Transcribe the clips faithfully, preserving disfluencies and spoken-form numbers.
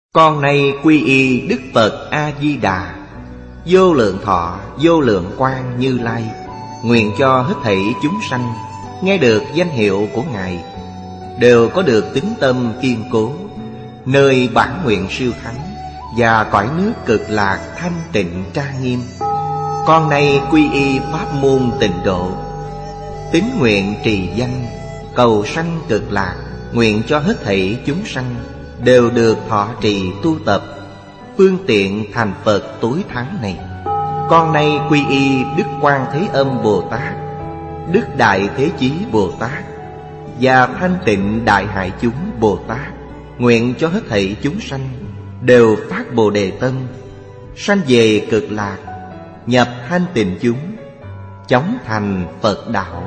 Con nay quy y Đức Phật A-di-đà, vô lượng thọ vô lượng quang Như Lai. Nguyện cho hết thảy chúng sanh nghe được danh hiệu của Ngài đều có được tín tâm kiên cố, nơi bản nguyện siêu thắng và cõi nước cực lạc thanh tịnh trang nghiêm. Con nay quy y pháp môn Tịnh Độ, tín nguyện trì danh cầu sanh cực lạc. Nguyện cho hết thảy chúng sanh đều được thọ trì tu tập phương tiện thành Phật tối thắng này. Con nay quy y Đức Quan Thế Âm Bồ Tát, Đức Đại Thế Chí Bồ Tát và Thanh Tịnh Đại Hải Chúng Bồ Tát. Nguyện cho hết thảy chúng sanh đều phát Bồ Đề tâm, sanh về cực lạc, nhập thanh tịnh chúng, chóng thành Phật đạo.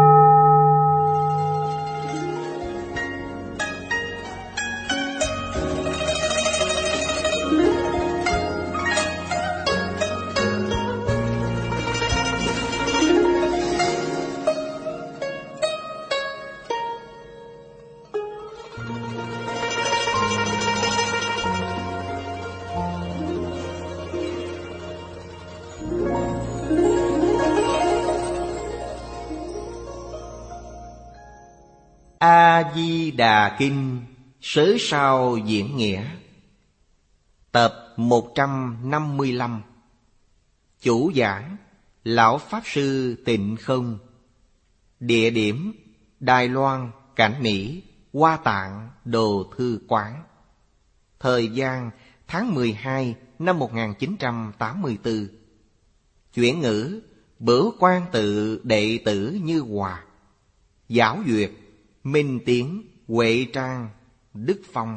A-di-đà Kinh Sớ Sao Diễn Nghĩa, tập một trăm năm mươi lăm. Chủ giảng Lão Pháp Sư Tịnh Không. Địa điểm Đài Loan, Cảnh Mỹ, Hoa Tạng, Đồ Thư Quán. Thời gian tháng mười hai năm một nghìn chín trăm tám mươi tư. Chuyển ngữ Bửu Quan Tự đệ tử Như Hòa. Giáo duyệt Minh Tiến, Huệ Trang, Đức Phong.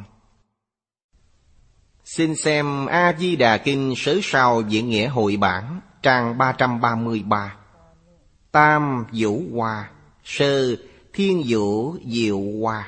Xin xem A-di-đà Kinh Sớ Sao Diễn Nghĩa Hội Bản, trang ba trăm ba mươi ba. Tam Vũ Hoa, Sơ Thiên Vũ Diệu Hoa.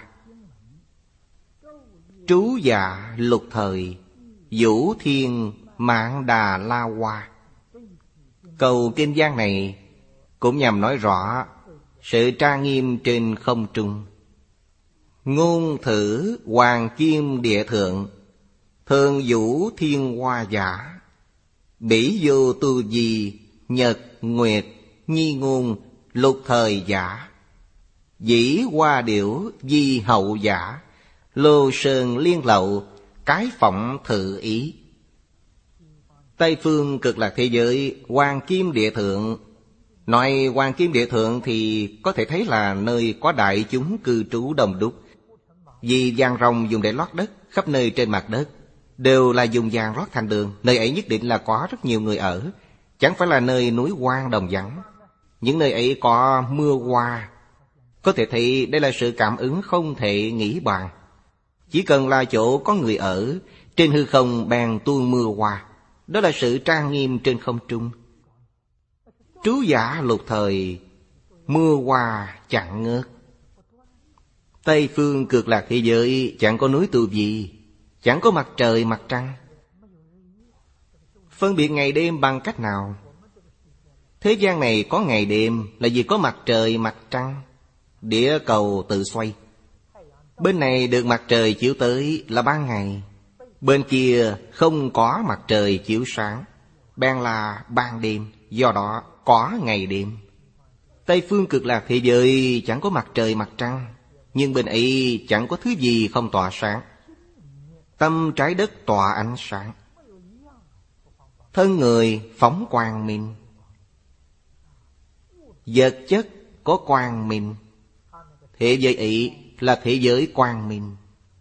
Trú dạ lục thời, Vũ Thiên Mạn Đà La Hoa. Câu kinh văn này cũng nhằm nói rõ sự trang nghiêm trên không trung. Ngôn thử Hoàng Kim Địa Thượng, Thường Vũ Thiên Hoa Giả. Bỉ vô tu di, Nhật Nguyệt Nhi Ngôn Lục Thời Giả. Dĩ Hoa Điểu Di Hậu Giả. Lô Sơn Liên Lậu Cái Phỏng Thự Ý. Tây phương cực lạc thế giới, Hoàng Kim Địa Thượng. Nói Hoàng Kim Địa Thượng thì có thể thấy là nơi có đại chúng cư trú đông đúc. Vì vàng rồng dùng để lót đất, khắp nơi trên mặt đất đều là dùng vàng lót thành đường. Nơi ấy nhất định là có rất nhiều người ở, chẳng phải là nơi núi hoang đồng vắng. Những nơi ấy có mưa hoa. Có thể thấy đây là sự cảm ứng không thể nghĩ bàn. Chỉ cần là chỗ có người ở, trên hư không bèn tuôn mưa hoa. Đó là sự trang nghiêm trên không trung. Trú giả lục thời, mưa hoa chẳng ngớt. Tây phương cực lạc thế giới chẳng có núi tu gì, chẳng có mặt trời mặt trăng. Phân biệt ngày đêm bằng cách nào? Thế gian này có ngày đêm là vì có mặt trời mặt trăng. Địa cầu tự xoay. Bên này được mặt trời chiếu tới là ban ngày, bên kia không có mặt trời chiếu sáng, bèn là ban đêm. Do đó có ngày đêm. Tây phương cực lạc thế giới chẳng có mặt trời mặt trăng, nhưng bên ấy chẳng có thứ gì không tỏa sáng. Tâm trái đất tỏa ánh sáng, thân người phóng quang minh. Vật chất có quang minh. Thế giới ấy là thế giới quang minh.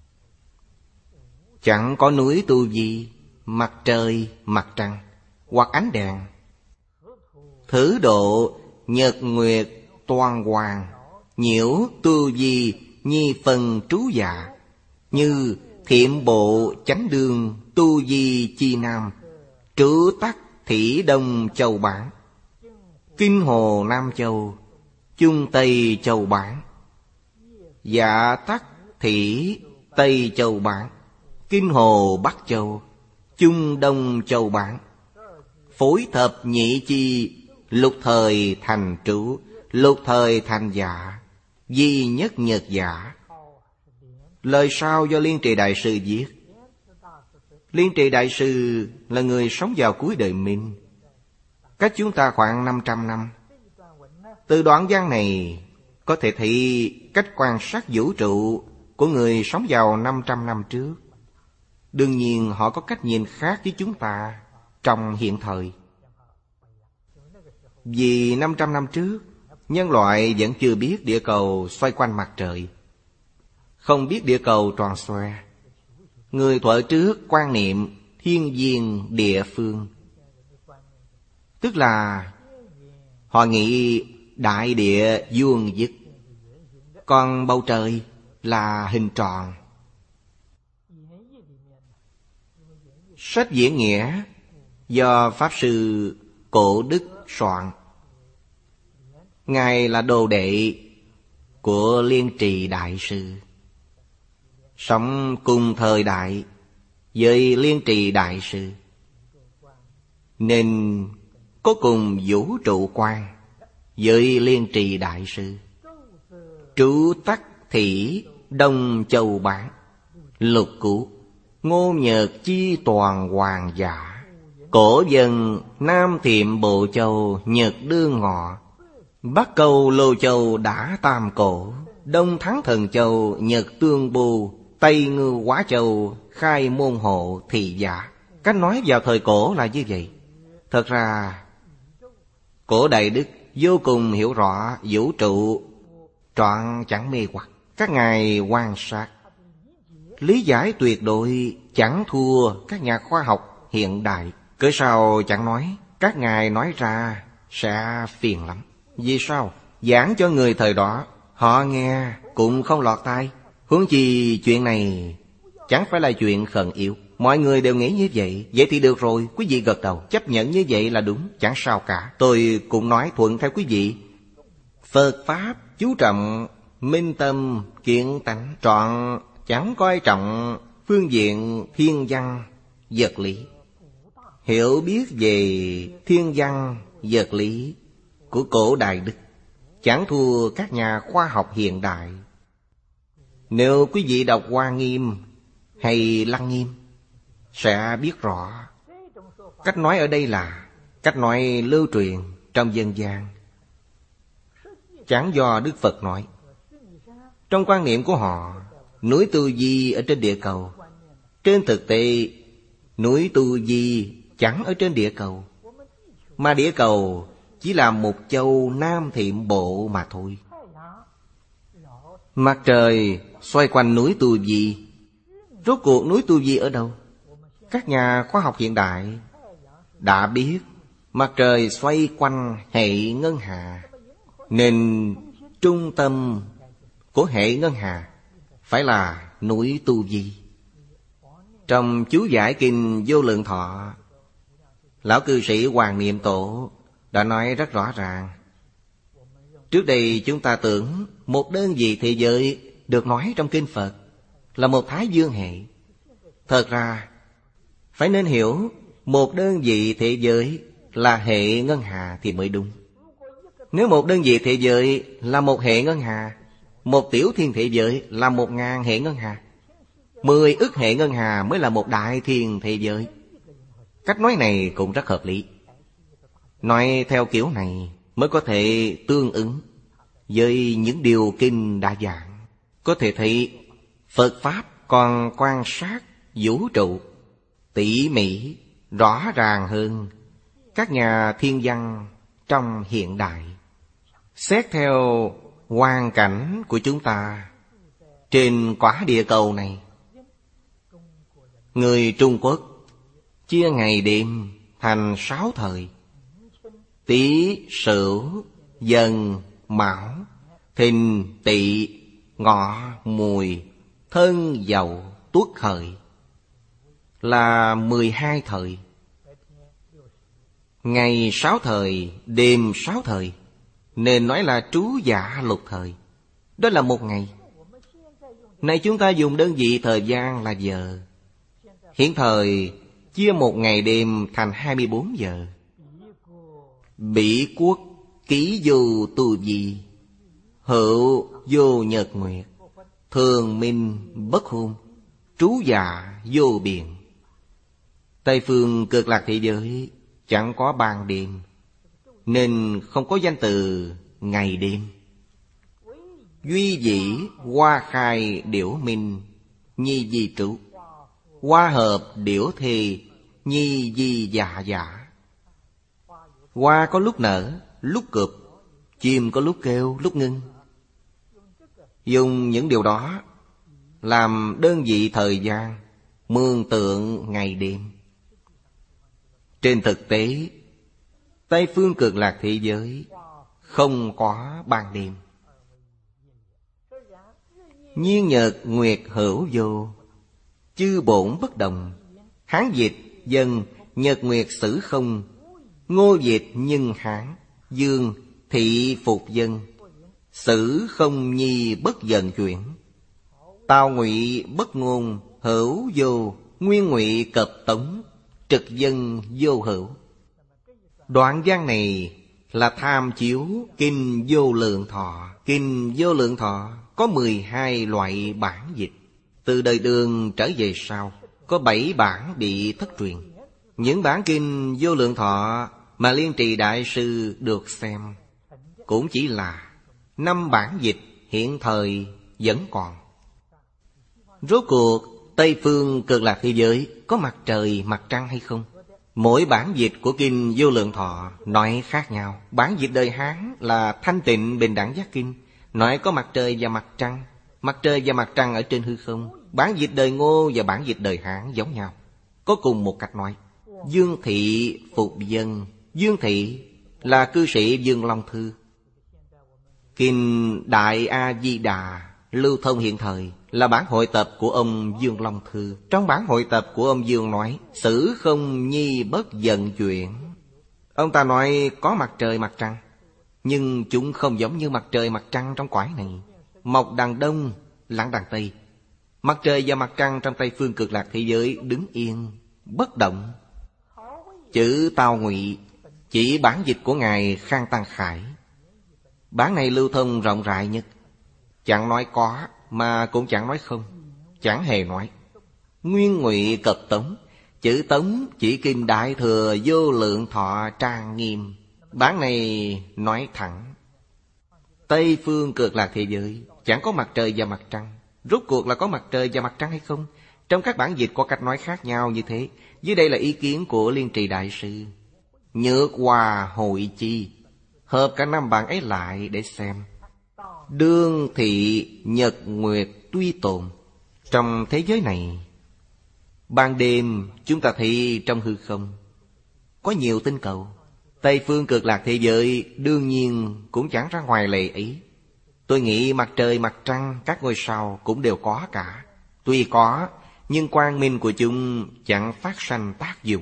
Chẳng có núi tu gì, mặt trời mặt trăng hoặc ánh đèn. Thử độ nhật nguyệt toàn hoàng, nhiễu tu di nhi phần trú dạ. Như thiệm bộ chánh đương tu di chi nam, trú tắc thỉ đông châu bản. Kinh hồ Nam Châu, chung Tây Châu bản. Dạ tắc thỉ Tây Châu bản. Kinh hồ Bắc Châu, chung Đông Châu bản. Phối thập nhị chi, lục thời thành trú, lục thời thành dạ, di nhất nhật giả. Lời sau do Liên Trì Đại Sư viết. Liên Trì Đại Sư là người sống vào cuối đời Minh, cách chúng ta khoảng năm trăm năm. Từ đoạn văn này có thể thấy cách quan sát vũ trụ của người sống vào năm trăm năm trước. Đương nhiên họ có cách nhìn khác với chúng ta trong hiện thời. Vì năm trăm năm trước, nhân loại vẫn chưa biết địa cầu xoay quanh mặt trời, không biết địa cầu tròn xoe. Người thuở trước quan niệm thiên viên địa phương, tức là họ nghĩ đại địa vuông vức, còn bầu trời là hình tròn. Sách Diễn Nghĩa do Pháp Sư Cổ Đức soạn. Ngài là đồ đệ của Liên Trì Đại Sư, sống cùng thời đại với Liên Trì Đại Sư, nên có cùng vũ trụ quan với Liên Trì Đại Sư. Trú Tắc Thị Đông Châu Bản, Lục Cụ Ngô Nhật Chi Toàn Hoàng Giả. Cổ dân Nam Thiệm Bộ Châu Nhật Đương Ngọ, Bắc Cầu Lô Châu đã Tam Cổ, Đông Thắng Thần Châu Nhật Tương Bù, Tây Ngư Quá Châu khai môn hộ thị giả. Cách nói vào thời cổ là như vậy. Thật ra Cổ Đại Đức vô cùng hiểu rõ vũ trụ, trọn chẳng mê hoặc. Các ngài quan sát, lý giải tuyệt đối chẳng thua các nhà khoa học hiện đại. Cớ sao chẳng nói, các ngài nói ra sẽ phiền lắm. Vì sao? Giảng cho người thời đó, họ nghe cũng không lọt tai. Huống chi chuyện này chẳng phải là chuyện khẩn yếu. Mọi người đều nghĩ như vậy. Vậy thì được rồi, quý vị gật đầu, chấp nhận như vậy là đúng, chẳng sao cả. Tôi cũng nói thuận theo quý vị. Phật Pháp chú trọng minh tâm kiến tánh, trọn chẳng coi trọng phương diện thiên văn vật lý. Hiểu biết về thiên văn vật lý của Cổ Đại Đức chẳng thua các nhà khoa học hiện đại. Nếu quý vị đọc Hoa Nghiêm hay Lăng Nghiêm sẽ biết rõ. Cách nói ở đây là cách nói lưu truyền trong dân gian, chẳng do Đức Phật nói. Trong quan niệm của họ, núi Tu Di ở trên địa cầu. Trên thực tế, núi Tu Di chẳng ở trên địa cầu, mà địa cầu chỉ là một châu Nam Thiệm Bộ mà thôi. Mặt trời xoay quanh núi Tu Di. Rốt cuộc núi Tu Di ở đâu? Các nhà khoa học hiện đại đã biết mặt trời xoay quanh hệ ngân hà, nên trung tâm của hệ ngân hà phải là núi Tu Di. Trong chú giải kinh Vô Lượng Thọ, lão cư sĩ Hoàng Niệm Tổ đã nói rất rõ ràng. Trước đây chúng ta tưởng một đơn vị thế giới được nói trong kinh Phật là một thái dương hệ. Thật ra phải nên hiểu một đơn vị thế giới là hệ ngân hà thì mới đúng. Nếu một đơn vị thế giới là một hệ ngân hà, một tiểu thiên thế giới là một ngàn hệ ngân hà, mười ức hệ ngân hà mới là một đại thiên thế giới. Cách nói này cũng rất hợp lý. Nói theo kiểu này mới có thể tương ứng với những điều kinh đã giảng. Có thể thấy Phật Pháp còn quan sát vũ trụ tỉ mỉ, rõ ràng hơn các nhà thiên văn trong hiện đại. Xét theo hoàn cảnh của chúng ta trên quả địa cầu này, người Trung Quốc chia ngày đêm thành sáu thời: Tý, Sửu, Dần, Mão, Thìn, Tỵ, Ngọ, Mùi, Thân, Dậu, Tuất, Hợi, là mười hai thời. Ngày sáu thời, đêm sáu thời, nên nói là trú dạ lục thời. Đó là một ngày. Nay chúng ta dùng đơn vị thời gian là giờ. Hiện thời chia một ngày đêm thành hai mươi bốn giờ. Bỉ quốc ký vô tu di, hữu vô nhật nguyệt, thường minh bất hôn, trú dạ vô biện. Tây phương Cực Lạc thế giới chẳng có ban đêm, nên không có danh từ ngày đêm. Duy dĩ hoa khai điểu minh, nhi di trụ. Hoa hợp điểu thì, nhi di dạ dạ. Hoa có lúc nở, lúc cụp. Chim có lúc kêu, lúc ngưng. Dùng những điều đó làm đơn vị thời gian, mường tượng ngày đêm. Trên thực tế, Tây phương Cực Lạc thế giới không có ban đêm. Nhiên nhật nguyệt hữu vô, chư bổn bất đồng. Hán dịch dân nhật nguyệt sử không, ngô dịch nhân hán, dương thị phục dân. Sử không nhi bất dần chuyển, tào ngụy bất ngôn, hữu vô, nguyên ngụy cập tống, trực dân vô hữu. Đoạn văn này là tham chiếu Kinh Vô Lượng Thọ. Kinh Vô Lượng Thọ có mười hai loại bản dịch. Từ đời Đường trở về sau, có bảy bản bị thất truyền. Những bản Kinh Vô Lượng Thọ mà Liên Trì Đại Sư được xem cũng chỉ là năm bản dịch hiện thời vẫn còn. Rốt cuộc Tây phương Cực Lạc thế giới có mặt trời mặt trăng hay không? Mỗi bản dịch của Kinh Vô Lượng Thọ nói khác nhau. Bản dịch đời Hán là Thanh Tịnh Bình Đẳng Giác Kinh, nói có mặt trời và mặt trăng. Mặt trời và mặt trăng ở trên hư không. Bản dịch đời Ngô và bản dịch đời Hán giống nhau, có cùng một cách nói. Dương thị phục dân. Dương thị là cư sĩ Dương Long Thư. Kinh Đại A Di Đà lưu thông hiện thời là bản hội tập của ông Dương Long Thư. Trong bản hội tập của ông Dương nói, sử không nhi bất dần chuyển. Ông ta nói có mặt trời mặt trăng, nhưng chúng không giống như mặt trời mặt trăng trong cõi này. Mọc đằng đông, lặn đằng tây. Mặt trời và mặt trăng trong Tây phương Cực Lạc thế giới đứng yên, bất động. Chữ Tào Ngụy chỉ bản dịch của Ngài Khang Tăng Khải. Bản này lưu thông rộng rãi nhất. Chẳng nói có mà cũng chẳng nói không, chẳng hề nói. Nguyên ngụy cập tống. Chữ tống chỉ Kinh Đại Thừa Vô Lượng Thọ trang nghiêm. Bản này nói thẳng. Tây phương Cực Lạc thế giới chẳng có mặt trời và mặt trăng. Rốt cuộc là có mặt trời và mặt trăng hay không? Trong các bản dịch có cách nói khác nhau như thế. Dưới đây là ý kiến của Liên Trì Đại Sư. Nhược hòa hội chi, hợp cả năm bản ấy lại để xem. Đương thị nhật nguyệt tuy tồn. Trong thế giới này, ban đêm chúng ta thấy trong hư không có nhiều tinh cầu. Tây phương Cực Lạc thế giới đương nhiên cũng chẳng ra ngoài lệ ấy. Tôi nghĩ mặt trời, mặt trăng, các ngôi sao cũng đều có cả. Tuy có, nhưng quang minh của chúng chẳng phát sanh tác dụng.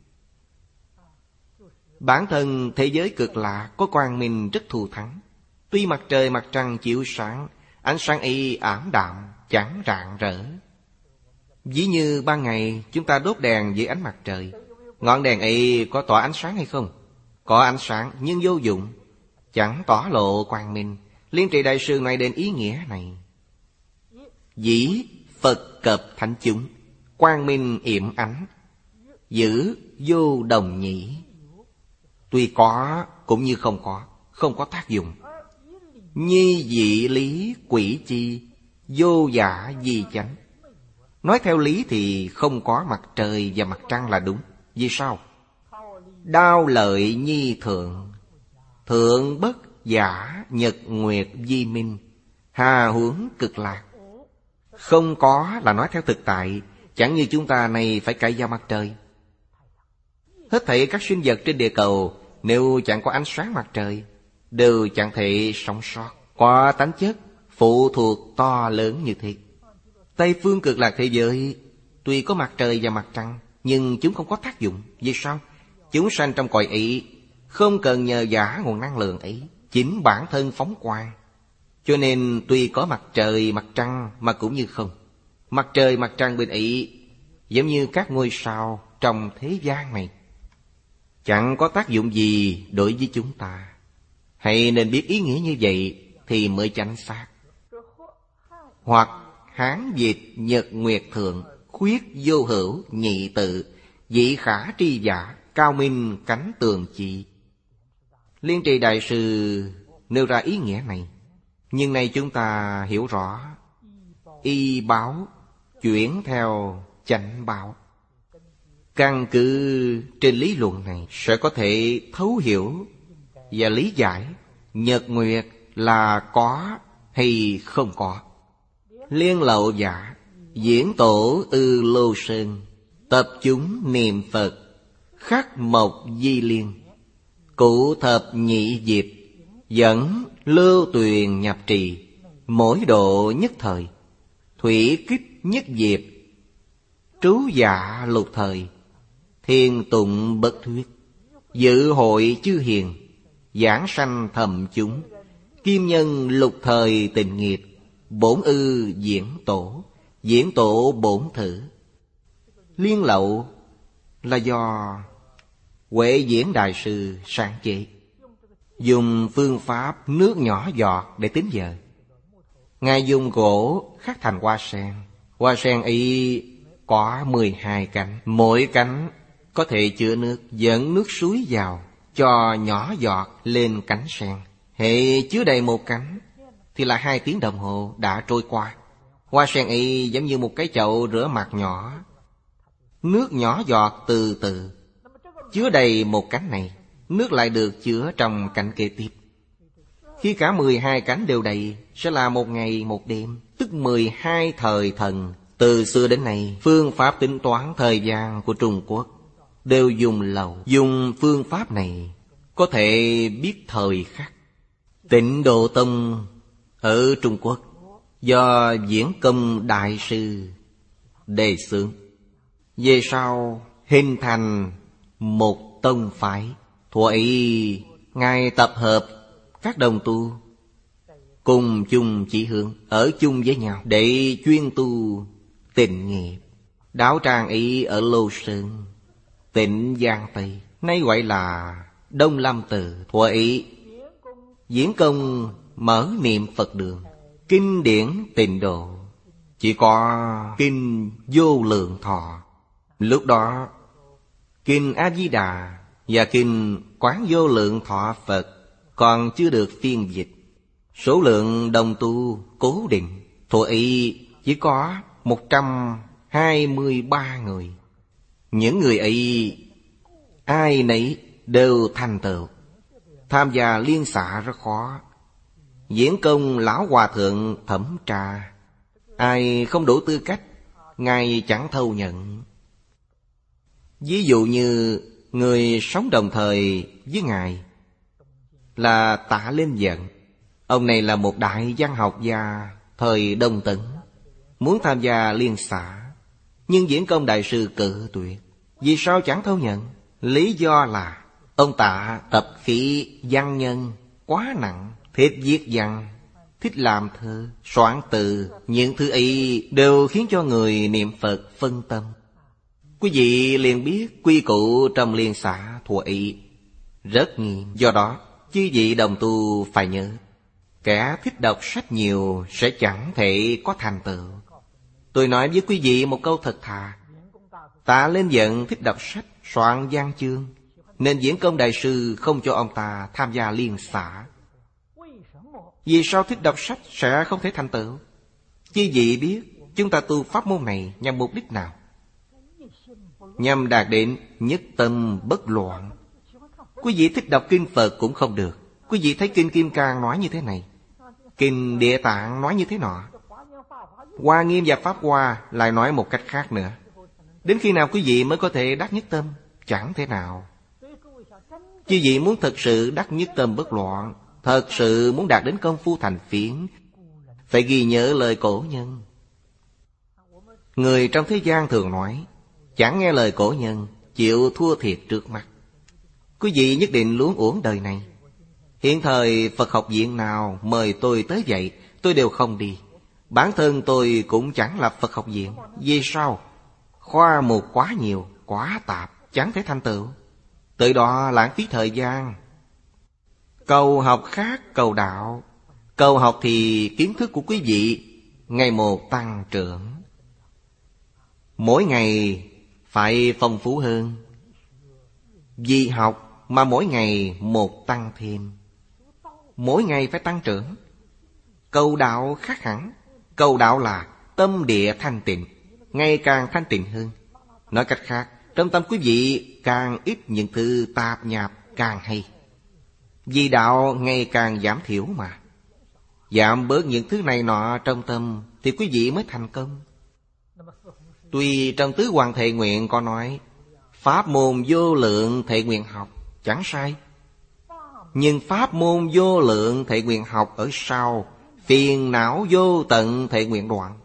Bản thân thế giới Cực Lạc có quang minh rất thù thắng. Tuy mặt trời mặt trăng chiếu sáng, ánh sáng ấy ảm đạm, chẳng rạng rỡ. Ví như ban ngày chúng ta đốt đèn dưới ánh mặt trời, ngọn đèn ấy có tỏa ánh sáng hay không? Có ánh sáng nhưng vô dụng, chẳng tỏ lộ quang minh. Liên Trì Đại Sư nói đến ý nghĩa này. Dĩ Phật cập thánh chúng, quang minh yểm ánh, giữ vô đồng nhĩ. Tuy có cũng như không có, không có tác dụng. Nhi dị lý quỷ chi, vô giả di chánh. Nói theo lý thì không có mặt trời và mặt trăng là đúng. Vì sao? Đao lợi nhi thượng, thượng bất giả nhật nguyệt di minh, hà huống cực lạc. Không có là nói theo thực tại, chẳng như chúng ta này phải cậy vào mặt trời. Hết thảy các sinh vật trên địa cầu, nếu chẳng có ánh sáng mặt trời, đều chẳng thể sống sót. Có tánh chất phụ thuộc to lớn như thế. Tây phương Cực Lạc thế giới tuy có mặt trời và mặt trăng, nhưng chúng không có tác dụng. Vì sao? Chúng sanh trong cõi ấy không cần nhờ giả nguồn năng lượng ấy, chính bản thân phóng quang. Cho nên tuy có mặt trời mặt trăng mà cũng như không. Mặt trời mặt trăng bên ấy giống như các ngôi sao trong thế gian này, chẳng có tác dụng gì đối với chúng ta. Hãy nên biết ý nghĩa như vậy thì mới chánh xác. Hoặc Hán dịch nhật nguyệt thượng, khuyết vô hữu nhị tự, Dị khả tri giả, cao minh cánh tường chỉ. Liên Trì Đại Sư nêu ra ý nghĩa này, nhưng nay chúng ta hiểu rõ. Y báo chuyển theo chánh báo. Căn cứ trên lý luận này sẽ có thể thấu hiểu và lý giải nhật nguyệt là có hay không có. Liên Lậu Giả, diễn tổ Ư Lô Sơn, tập chúng niệm Phật, khắc mộc di liên. Cụ thập nhị diệp, dẫn lưu tuyền nhập trì, mỗi độ nhất thời. Thủy kích nhất diệp, trú dạ lục thời. Thiên tụng bất thuyết, dự hội chư hiền, giảng sanh thầm chúng. Kim nhân lục thời tình nghiệp, bổn ư diễn tổ, diễn tổ bổn thử. Liên Lậu là do Huệ Diễn Đại Sư sáng chế, dùng phương pháp nước nhỏ giọt để tính giờ. Ngài dùng gỗ khắc thành hoa sen. Hoa sen ấy có mười hai cánh, mỗi cánh có thể chứa nước, dẫn nước suối vào, cho nhỏ giọt lên cánh sen. Hệ chứa đầy một cánh thì là hai tiếng đồng hồ đã trôi qua. Hoa sen ấy giống như một cái chậu rửa mặt nhỏ, nước nhỏ giọt từ từ. Chứa đầy một cánh này, nước lại được chứa trong cánh kế tiếp. Khi cả mười hai cánh đều đầy, sẽ là một ngày một đêm, tức mười hai thời thần. Từ xưa đến nay, phương pháp tính toán thời gian của Trung Quốc đều dùng lầu. Dùng phương pháp này có thể biết thời khắc. Tịnh Độ Tông ở Trung Quốc do Diễn Công Đại Sư đề xướng, về sau hình thành một tông phái. Thuở ấy Ngài tập hợp các đồng tu cùng chung chỉ hướng, ở chung với nhau để chuyên tu tịnh nghiệp. Đạo tràng ấy ở Lô Sơn, tỉnh Giang Tây, nay gọi là Đông Lâm Tự. Thuở ấy Diễn Công mở niệm Phật đường, kinh điển Tịnh Độ chỉ có kinh Vô Lượng Thọ. Lúc đó kinh A Di Đà và kinh Quán Vô Lượng Thọ Phật còn chưa được phiên dịch. Số lượng đồng tu cố định. Thuở ấy chỉ có một trăm hai mươi ba người. Những người ấy ai nấy đều thành tựu. Tham gia liên xạ rất khó. Diễn Công lão hòa thượng thẩm tra, ai không đủ tư cách Ngài chẳng thâu nhận. Ví dụ như người sống đồng thời với Ngài là Tạ Linh Vận. Ông này là một đại văn học gia thời Đông Tấn, muốn tham gia liên xã, nhưng Diễn Công Đại Sư cự tuyệt. Vì sao chẳng thâu nhận? Lý do là ông Tạ tập khí văn nhân quá nặng, thích viết văn, thích làm thơ, soạn từ. Những thứ ấy đều khiến cho người niệm Phật phân tâm. Quý vị liền biết quy củ trong liên xã thuở ấy rất nghiêm. Do đó chư vị đồng tu phải nhớ, kẻ thích đọc sách nhiều sẽ chẳng thể có thành tựu. Tôi nói với quý vị một câu thật thà. Tạ Linh Vận thích đọc sách, soạn văn chương, nên Diễn Công Đại Sư không cho ông ta tham gia liên xã. Vì sao thích đọc sách sẽ không thể thành tựu? Chư vị biết chúng ta tu pháp môn này nhằm mục đích nào? Nhằm đạt đến nhất tâm bất loạn. Quý vị thích đọc kinh Phật cũng không được. Quý vị thấy kinh Kim Cang nói như thế này, kinh Địa Tạng nói như thế nọ, Hoa Nghiêm và Pháp Hoa lại nói một cách khác nữa. Đến khi nào quý vị mới có thể đắc nhất tâm? Chẳng thể nào. Quý vị muốn thật sự đắc nhất tâm bất loạn, thật sự muốn đạt đến công phu thành phiến, phải ghi nhớ lời cổ nhân. Người trong thế gian thường nói, chẳng nghe lời cổ nhân, chịu thua thiệt trước mắt. Quý vị nhất định luống uổng đời này. Hiện thời Phật học viện nào mời tôi tới dạy, tôi đều không đi. Bản thân tôi cũng chẳng là Phật học viện. Vì sao? Khoa mục quá nhiều, quá tạp, chẳng thể thành tựu. Từ đó lãng phí thời gian. Cầu học khác cầu đạo. Cầu học thì kiến thức của quý vị ngày một tăng trưởng. Mỗi ngày phải phong phú hơn. Vì học mà mỗi ngày một tăng thêm, mỗi ngày phải tăng trưởng. Cầu đạo khác hẳn. Cầu đạo là tâm địa thanh tịnh, ngày càng thanh tịnh hơn. Nói cách khác, trong tâm quý vị càng ít những thứ tạp nhạp càng hay. Vì đạo ngày càng giảm thiểu mà. Giảm bớt những thứ này nọ trong tâm thì quý vị mới thành công. Tuy trong Tứ Hoàng Thệ Nguyện có nói pháp môn vô lượng thệ nguyện học, chẳng sai. Nhưng pháp môn vô lượng thệ nguyện học ở sau phiền não vô tận thệ nguyện đoạn.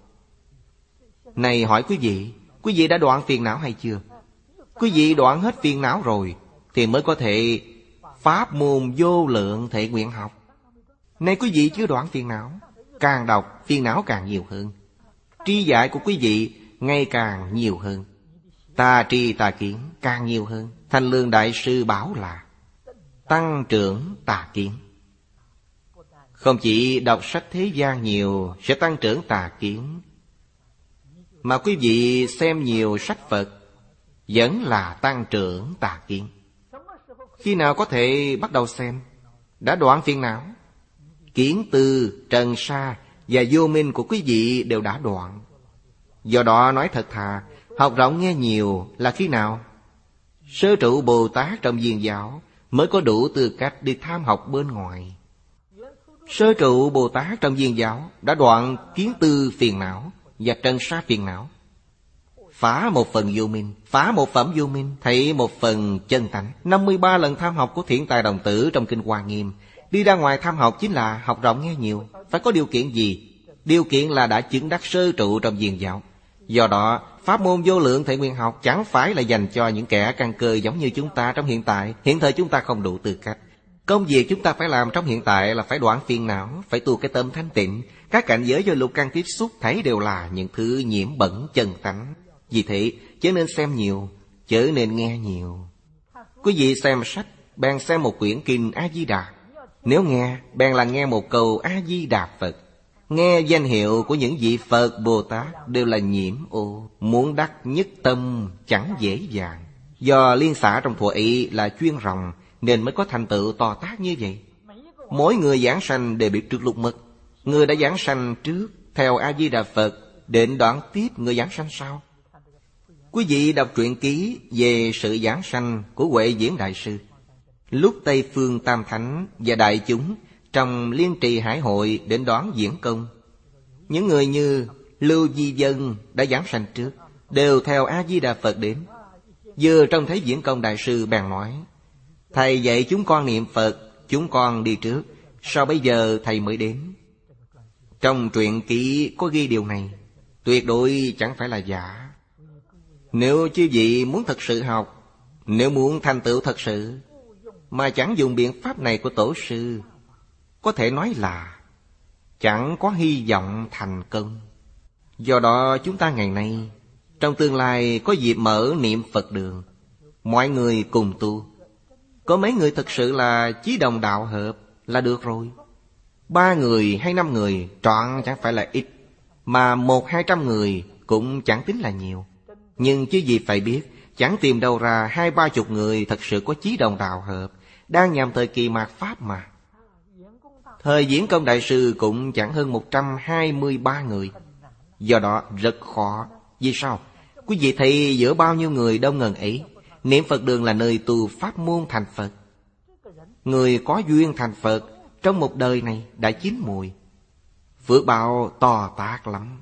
Này hỏi quý vị, quý vị đã đoạn phiền não hay chưa? Quý vị đoạn hết phiền não rồi thì mới có thể pháp môn vô lượng thệ nguyện học. Nay quý vị chưa đoạn phiền não, càng đọc phiền não càng nhiều hơn. Tri giải của quý vị ngày càng nhiều hơn. Tà tri tà kiến càng nhiều hơn. Thanh Lương Đại Sư bảo là tăng trưởng tà kiến. Không chỉ đọc sách thế gian nhiều sẽ tăng trưởng tà kiến, mà quý vị xem nhiều sách Phật vẫn là tăng trưởng tà kiến. Khi nào có thể bắt đầu xem? Đã đoạn phiền não. Kiến tư, trần sa và vô minh của quý vị đều đã đoạn. Do đó nói thật thà, học rộng nghe nhiều là khi nào? Sơ trụ Bồ Tát trong Viên Giáo mới có đủ tư cách đi tham học bên ngoài. Sơ trụ Bồ Tát trong Viên Giáo đã đoạn kiến tư phiền não và trần sa phiền não. Phá một phần vô minh, phá một phẩm vô minh, thấy một phần chân tánh. năm mươi ba lần tham học của Thiện Tài Đồng Tử trong Kinh Hoa Nghiêm. Đi ra ngoài tham học chính là học rộng nghe nhiều. Phải có điều kiện gì? Điều kiện là đã chứng đắc sơ trụ trong Viên Giáo. Do đó, pháp môn vô lượng thệ nguyện học chẳng phải là dành cho những kẻ căn cơ giống như chúng ta trong hiện tại. Hiện thời chúng ta không đủ tư cách. Công việc chúng ta phải làm trong hiện tại là phải đoạn phiền não, phải tu cái tâm thanh tịnh. Các cảnh giới do lục căn tiếp xúc thấy đều là những thứ nhiễm bẩn chân tánh. Vì thế, chớ nên xem nhiều, chớ nên nghe nhiều. Quý vị xem sách, bèn xem một quyển kinh A-di-đà. Nếu nghe, bèn là nghe một câu A-di-đà Phật. Nghe danh hiệu của những vị Phật Bồ Tát đều là nhiễm ô. Muốn đắc nhất tâm chẳng dễ dàng. Do liên xã trong thuở ấy là chuyên ròng, nên mới có thành tựu to tát như vậy. Mỗi người giảng sanh đều biết trước lúc mất. Người đã giảng sanh trước, theo A-di-đà Phật, định đoạn tiếp người giảng sanh sau. Quý vị đọc truyện ký về sự giảng sanh của Huệ Diễn Đại Sư. Lúc Tây Phương Tam Thánh và đại chúng trong Liên Trì Hải Hội đến đón diễn công, những người như Lưu Di Dân đã giảng sanh trước, đều theo A-di-đà Phật đến. Vừa trông thấy diễn công đại sư bèn nói: thầy dạy chúng con niệm Phật, chúng con đi trước, sao bây giờ thầy mới đến? Trong truyện ký có ghi điều này, tuyệt đối chẳng phải là giả. Nếu chư vị muốn thật sự học, nếu muốn thành tựu thật sự, mà chẳng dùng biện pháp này của tổ sư, có thể nói là chẳng có hy vọng thành công. Do đó chúng ta ngày nay, trong tương lai có dịp mở niệm Phật đường, mọi người cùng tu. Có mấy người thật sự là chí đồng đạo hợp là được rồi. Ba người hay năm người trọn chẳng phải là ít, mà một hai trăm người cũng chẳng tính là nhiều. Nhưng chứ gì phải biết, chẳng tìm đâu ra hai ba chục người thật sự có chí đồng đạo hợp, đang nhằm thời kỳ mạt Pháp mà. Thời Diễn Công Đại Sư cũng chẳng hơn một trăm hai mươi ba người. Do đó rất khó. Vì sao? Quý vị thấy giữa bao nhiêu người đông ngần ấy, niệm Phật đường là nơi tu pháp môn thành Phật. Người có duyên thành Phật trong một đời này đã chín mùi, phước báo to tát lắm.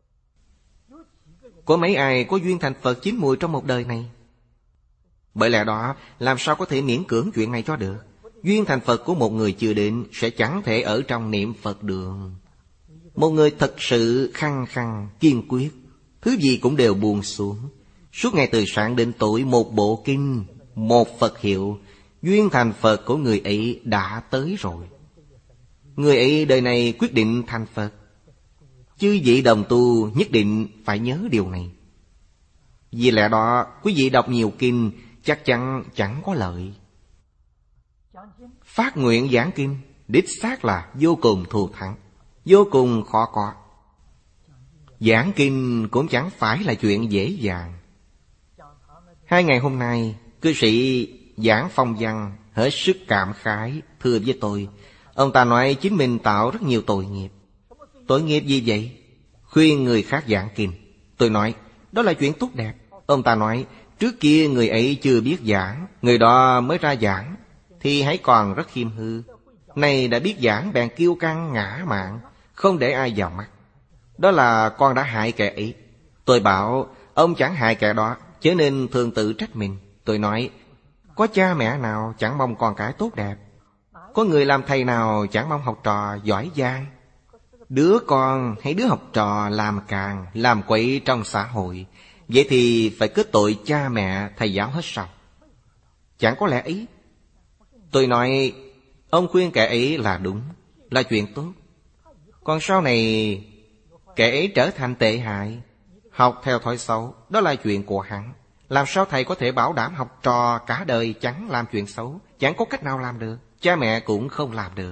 Có mấy ai có duyên thành Phật chín mùi trong một đời này? Bởi lẽ đó, làm sao có thể miễn cưỡng chuyện này cho được? Duyên thành Phật của một người chưa đến sẽ chẳng thể ở trong niệm Phật đường. Một người thật sự khăng khăng, kiên quyết, thứ gì cũng đều buông xuống, suốt ngày từ sáng đến tối một bộ kinh, một Phật hiệu, duyên thành Phật của người ấy đã tới rồi. Người ấy đời này quyết định thành Phật. Chư vị đồng tu nhất định phải nhớ điều này. Vì lẽ đó, quý vị đọc nhiều kinh chắc chắn chẳng có lợi. Phát nguyện giảng kinh đích xác là vô cùng thù thắng, vô cùng khó có. Giảng kinh cũng chẳng phải là chuyện dễ dàng. Hai ngày hôm nay, cư sĩ giảng phong văn hết sức cảm khái thưa với tôi. Ông ta nói chính mình tạo rất nhiều tội nghiệp. Tội nghiệp gì vậy? Khuyên người khác giảng kinh. Tôi nói đó là chuyện tốt đẹp. Ông ta nói trước kia người ấy chưa biết giảng, người đó mới ra giảng thì hãy còn rất khiêm hư. Này đã biết giảng bèn kiêu căng ngã mạn, không để ai vào mắt. Đó là con đã hại kẻ ấy. Tôi bảo ông chẳng hại kẻ đó, chớ nên thường tự trách mình. Tôi nói có cha mẹ nào chẳng mong con cái tốt đẹp, có người làm thầy nào chẳng mong học trò giỏi giang. Đứa con hay đứa học trò làm càng làm quậy trong xã hội, vậy thì phải kết tội cha mẹ thầy giáo hết sao? Chẳng có lẽ ý. Tôi nói ông khuyên kẻ ấy là đúng, là chuyện tốt. Còn sau này kẻ ấy trở thành tệ hại, học theo thói xấu, đó là chuyện của hắn. Làm sao thầy có thể bảo đảm học trò cả đời chẳng làm chuyện xấu? Chẳng có cách nào làm được. Cha mẹ cũng không làm được.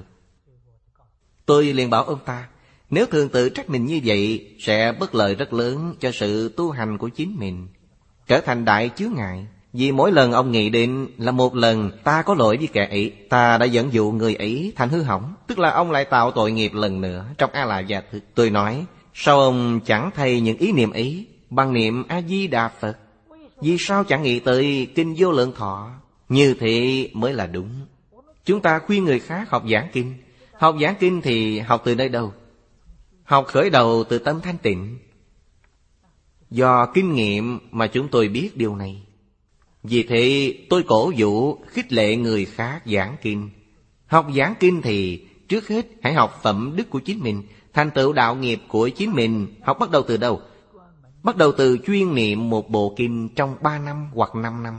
Tôi liền bảo ông ta, nếu thường tự trách mình như vậy sẽ bất lợi rất lớn cho sự tu hành của chính mình, trở thành đại chướng ngại. Vì mỗi lần ông nghĩ đến là một lần ta có lỗi với kẻ ấy, ta đã dẫn dụ người ấy thành hư hỏng, tức là ông lại tạo tội nghiệp lần nữa trong A La Gia Thức. Tôi nói, sao ông chẳng thay những ý niệm ấy bằng niệm A Di Đà Phật? Vì sao chẳng nghĩ tới kinh Vô Lượng Thọ? Như thế mới là đúng. Chúng ta khuyên người khác học giảng kinh. Học giảng kinh thì học từ nơi đâu? Học khởi đầu từ tâm thanh tịnh. Do kinh nghiệm mà chúng tôi biết điều này. Vì thế tôi cổ vũ khích lệ người khác giảng kinh. Học giảng kinh thì trước hết hãy học phẩm đức của chính mình, thành tựu đạo nghiệp của chính mình. Học bắt đầu từ đâu? Bắt đầu từ chuyên niệm một bộ kinh trong ba năm hoặc năm năm.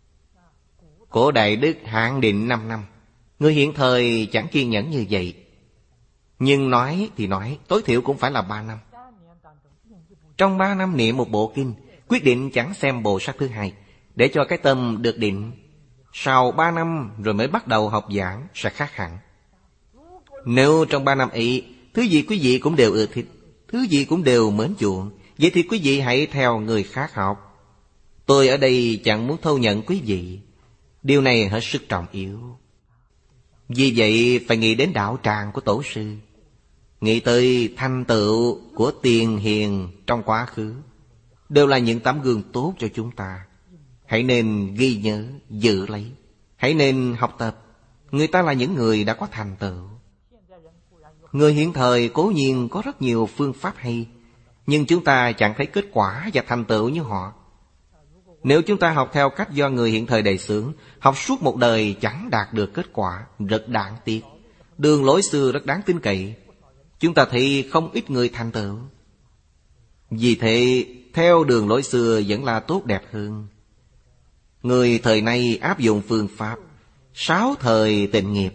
Cổ đại đức hạn định năm năm. Người hiện thời chẳng kiên nhẫn như vậy. Nhưng nói thì nói, tối thiểu cũng phải là ba năm. Trong ba năm niệm một bộ kinh, quyết định chẳng xem bộ sách thứ hai, để cho cái tâm được định. Sau ba năm rồi mới bắt đầu học giảng sẽ khác hẳn. Nếu trong ba năm ấy, thứ gì quý vị cũng đều ưa thích, thứ gì cũng đều mến chuộng, vậy thì quý vị hãy theo người khác học. Tôi ở đây chẳng muốn thâu nhận quý vị. Điều này hết sức trọng yếu. Vì vậy phải nghĩ đến đạo tràng của tổ sư, nghĩ tới thành tựu của tiền hiền trong quá khứ, đều là những tấm gương tốt cho chúng ta. Hãy nên ghi nhớ, giữ lấy. Hãy nên học tập. Người ta là những người đã có thành tựu. Người hiện thời cố nhiên có rất nhiều phương pháp hay, nhưng chúng ta chẳng thấy kết quả và thành tựu như họ. Nếu chúng ta học theo cách do người hiện thời đề xướng, học suốt một đời chẳng đạt được kết quả, rất đáng tiếc. Đường lối xưa rất đáng tin cậy, chúng ta thấy không ít người thành tựu. Vì thế theo đường lối xưa vẫn là tốt đẹp hơn. Người thời nay áp dụng phương pháp sáu thời tịnh nghiệp,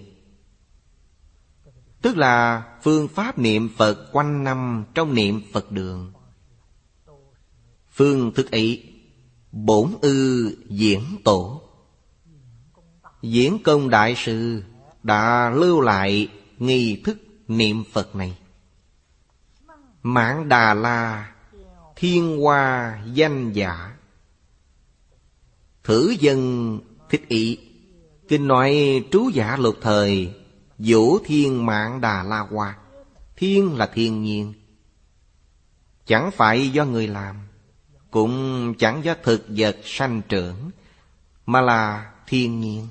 tức là phương pháp niệm Phật quanh năm trong niệm Phật đường. Phương thức ấy bổn ư diễn tổ, Diễn Công đại sư đã lưu lại nghi thức niệm Phật này. Mãn Đà La thiên hoa danh giả, thử dân thích ý. Kinh nói trú giả lục thời, Vũ Thiên Mãn Đà La Hoa. Thiên là thiên nhiên, chẳng phải do người làm, cũng chẳng do thực vật sanh trưởng, mà là thiên nhiên.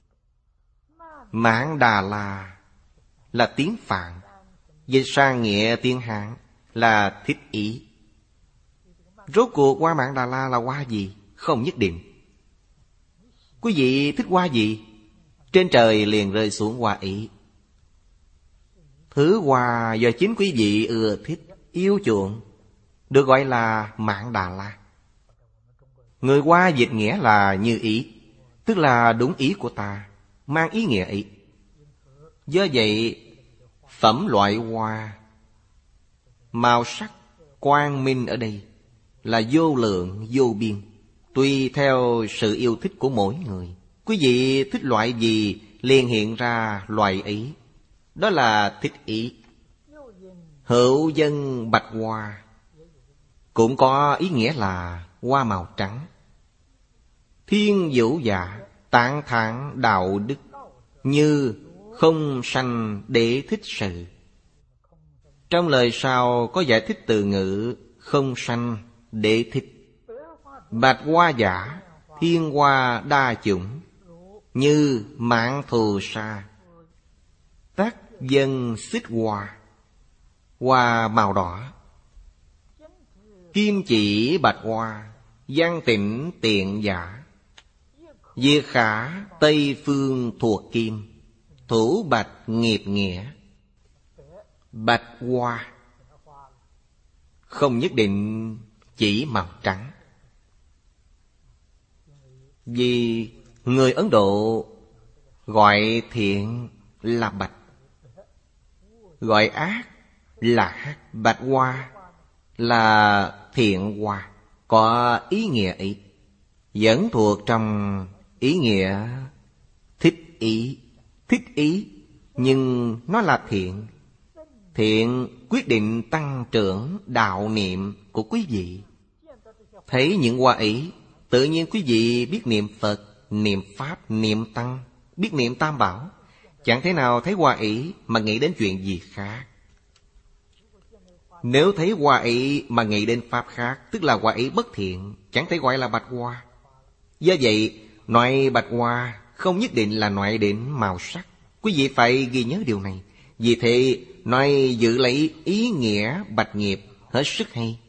Mãn Đà La là tiếng Phạn, dịch sang nghĩa tiếng Hán là thích ý. Rốt cuộc hoa Mãn Đà La là hoa gì? Không nhất định. Quý vị thích hoa gì? Trên trời liền rơi xuống hoa ý. Thứ hoa do chính quý vị ưa thích, yêu chuộng, được gọi là Mãn Đà La. Người Hoa dịch nghĩa là như ý, tức là đúng ý của ta, mang ý nghĩa ấy. Do vậy, phẩm loại hoa, màu sắc, quang minh ở đây là vô lượng, vô biên, tùy theo sự yêu thích của mỗi người. Quý vị thích loại gì liền hiện ra loại ấy, đó là thích ý. Hữu dân bạch hoa cũng có ý nghĩa là hoa màu trắng. Thiên vũ giả tán thán đạo đức, như không sanh để thích sự. Trong lời sau có giải thích từ ngữ không sanh để thích. Bạch hoa giả thiên hoa đa chủng, như mạng thù sa. Tác dân xích hoa, hoa màu đỏ. Kim chỉ bạch hoa, văn tịnh tiện giả. Diệt khả Tây phương thuộc kim, thủ bạch nghiệp nghĩa. Bạch hoa không nhất định chỉ màu trắng. Vì người Ấn Độ gọi thiện là bạch, gọi ác là hắc. Bạch hoa là thiện hoa, có ý nghĩa ấy, vẫn thuộc trong ý nghĩa thích ý. Thích ý nhưng nó là thiện. Thiện quyết định tăng trưởng đạo niệm của quý vị. Thấy những hoa ấy, tự nhiên quý vị biết niệm Phật, niệm Pháp, niệm Tăng, biết niệm Tam Bảo. Chẳng thể nào thấy hoa ấy mà nghĩ đến chuyện gì khác. Nếu thấy hoa ấy mà nghĩ đến Pháp khác, tức là hoa ấy bất thiện, chẳng thể gọi là bạch hoa. Do vậy, loại bạch hoa không nhất định là loại đến màu sắc. Quý vị phải ghi nhớ điều này. Vì thế, nói giữ lấy ý nghĩa bạch nghiệp hết sức hay.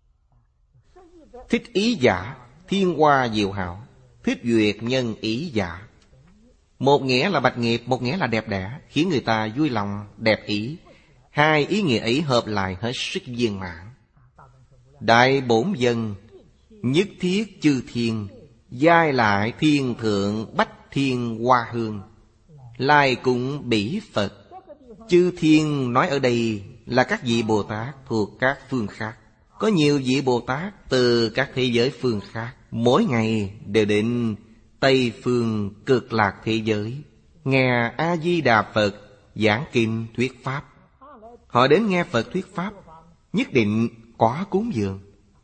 Thích ý giả thiên hoa diệu hảo, thích duyệt nhân ý giả. Một nghĩa là bạch nghiệp, một nghĩa là đẹp đẽ, khiến người ta vui lòng, đẹp ý. Hai ý nghĩa ấy hợp lại hết sức viên mãn. Đại bổn dân nhất thiết chư thiên, giai lại thiên thượng bách thiên hoa hương, lai cũng bỉ Phật. Chư thiên nói ở đây là các vị Bồ Tát thuộc các phương khác. Có nhiều vị Bồ Tát từ các thế giới phương khác, mỗi ngày đều đến Tây phương cực lạc thế giới, nghe A-di-đà Phật giảng kinh thuyết Pháp. Họ đến nghe Phật thuyết Pháp, nhất định có cúng dường,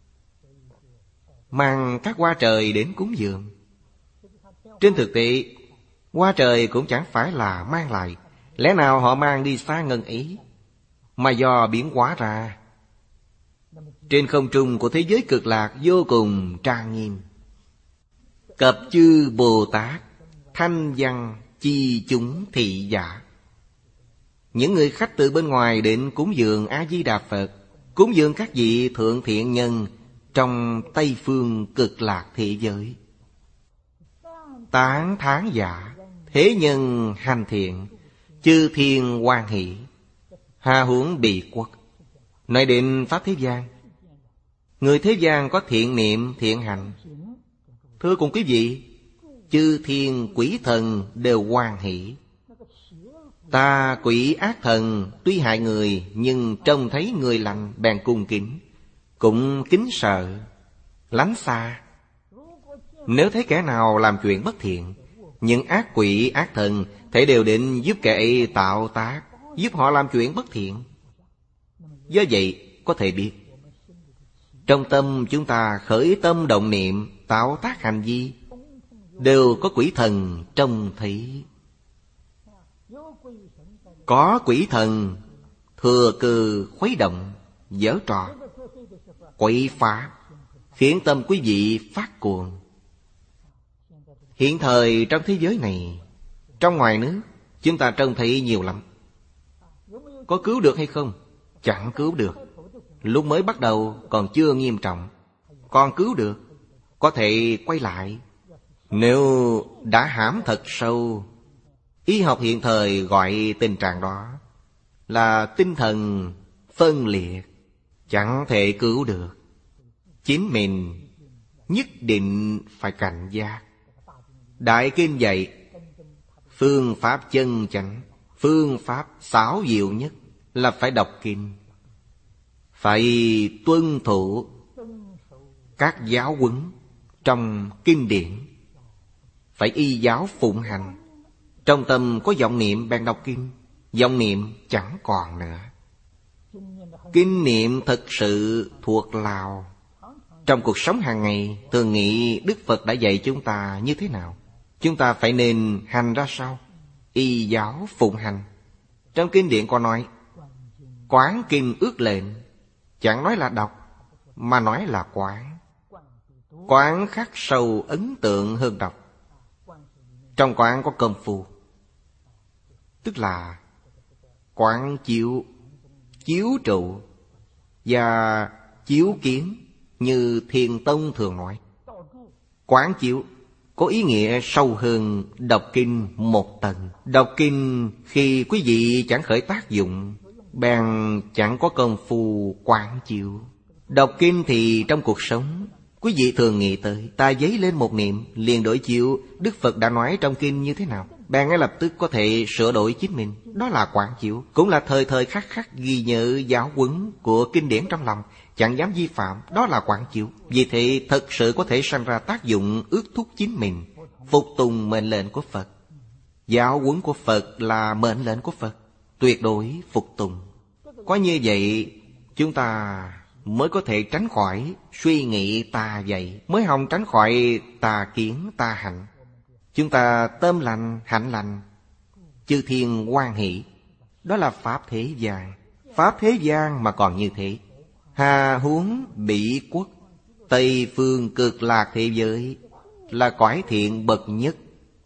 mang các hoa trời đến cúng dường. Trên thực tế, hoa trời cũng chẳng phải là mang lại. Lẽ nào họ mang đi xa ngân ý, mà do biến hóa ra. Trên không trung của thế giới cực lạc vô cùng trang nghiêm. Cập chư Bồ Tát, thanh văn chi chúng thị giả. Những người khách từ bên ngoài đến cúng dường A-di-đà Phật, cúng dường các vị thượng thiện nhân trong Tây phương cực lạc thế giới. Tán thán giả, thế nhân hành thiện, chư thiên hoan hỷ. Hà huống bị quốc, nói đến Pháp thế gian. Người thế gian có thiện niệm, thiện hành. Thưa cùng quý vị, chư thiên quỷ thần đều hoan hỷ. Ta quỷ ác thần tuy hại người, nhưng trông thấy người lành bèn cung kính, cũng kính sợ, lánh xa. Nếu thấy kẻ nào làm chuyện bất thiện, những ác quỷ ác thần thể đều định giúp kẻ ấy tạo tác, giúp họ làm chuyện bất thiện. Do vậy có thể biết, trong tâm chúng ta khởi tâm động niệm, tạo tác hành vi, đều có quỷ thần trông thấy. Có quỷ thần thừa cơ khuấy động, giở trò, quậy phá, khiến tâm quý vị phát cuồng. Hiện thời trong thế giới này, trong ngoài nước, chúng ta trông thấy nhiều lắm. Có cứu được hay không? Chẳng cứu được. Lúc mới bắt đầu còn chưa nghiêm trọng, còn cứu được, có thể quay lại. Nếu đã hãm thật sâu, y học hiện thời gọi tình trạng đó là tinh thần phân liệt, chẳng thể cứu được. Chính mình nhất định phải cảnh giác. Đại kinh dạy, phương pháp chân chánh, phương pháp xảo diệu nhất là phải đọc kinh, phải tuân thủ các giáo huấn trong kinh điển, phải y giáo phụng hành. Trong tâm có vọng niệm bèn đọc kinh, vọng niệm chẳng còn nữa. Kinh niệm thật sự thuộc lào, Trong cuộc sống hàng ngày, thường nghĩ Đức Phật đã dạy chúng ta như thế nào? Chúng ta phải nên hành ra sao? Y giáo phụng hành. Trong kinh điển có nói, quán kinh ước lệnh. Chẳng nói là đọc, mà nói là quán. Quán khắc sâu ấn tượng hơn đọc. Trong quán có công phu, tức là quán chiếu, chiếu trụ và chiếu kiến, như Thiền Tông thường nói. Quán chiếu có ý nghĩa sâu hơn đọc kinh một tầng. Đọc kinh khi quý vị chẳng khởi tác dụng, bèn chẳng có công phu quán chiếu. Đọc kinh thì trong cuộc sống, quý vị thường nghĩ tới, ta giấy lên một niệm, liền đổi chiếu Đức Phật đã nói trong kinh như thế nào, bèn ngay lập tức có thể sửa đổi chính mình. Đó là quán chiếu, cũng là thời thời khắc khắc ghi nhớ giáo huấn của kinh điển trong lòng, chẳng dám vi phạm. Đó là quán chiếu. Vì thế thật sự có thể sanh ra tác dụng ước thúc chính mình, phục tùng mệnh lệnh của Phật. Giáo huấn của Phật là mệnh lệnh của Phật, tuyệt đối phục tùng. Có như vậy, chúng ta mới có thể tránh khỏi suy nghĩ tà dạy, mới hòng tránh khỏi tà kiến tà hạnh. Chúng ta tâm lành, hạnh lành, chư thiên hoan hỷ. Đó là Pháp thế gian. Pháp thế gian mà còn như thế, hà huống bỉ quốc, Tây phương cực lạc thế giới, là cõi thiện bậc nhất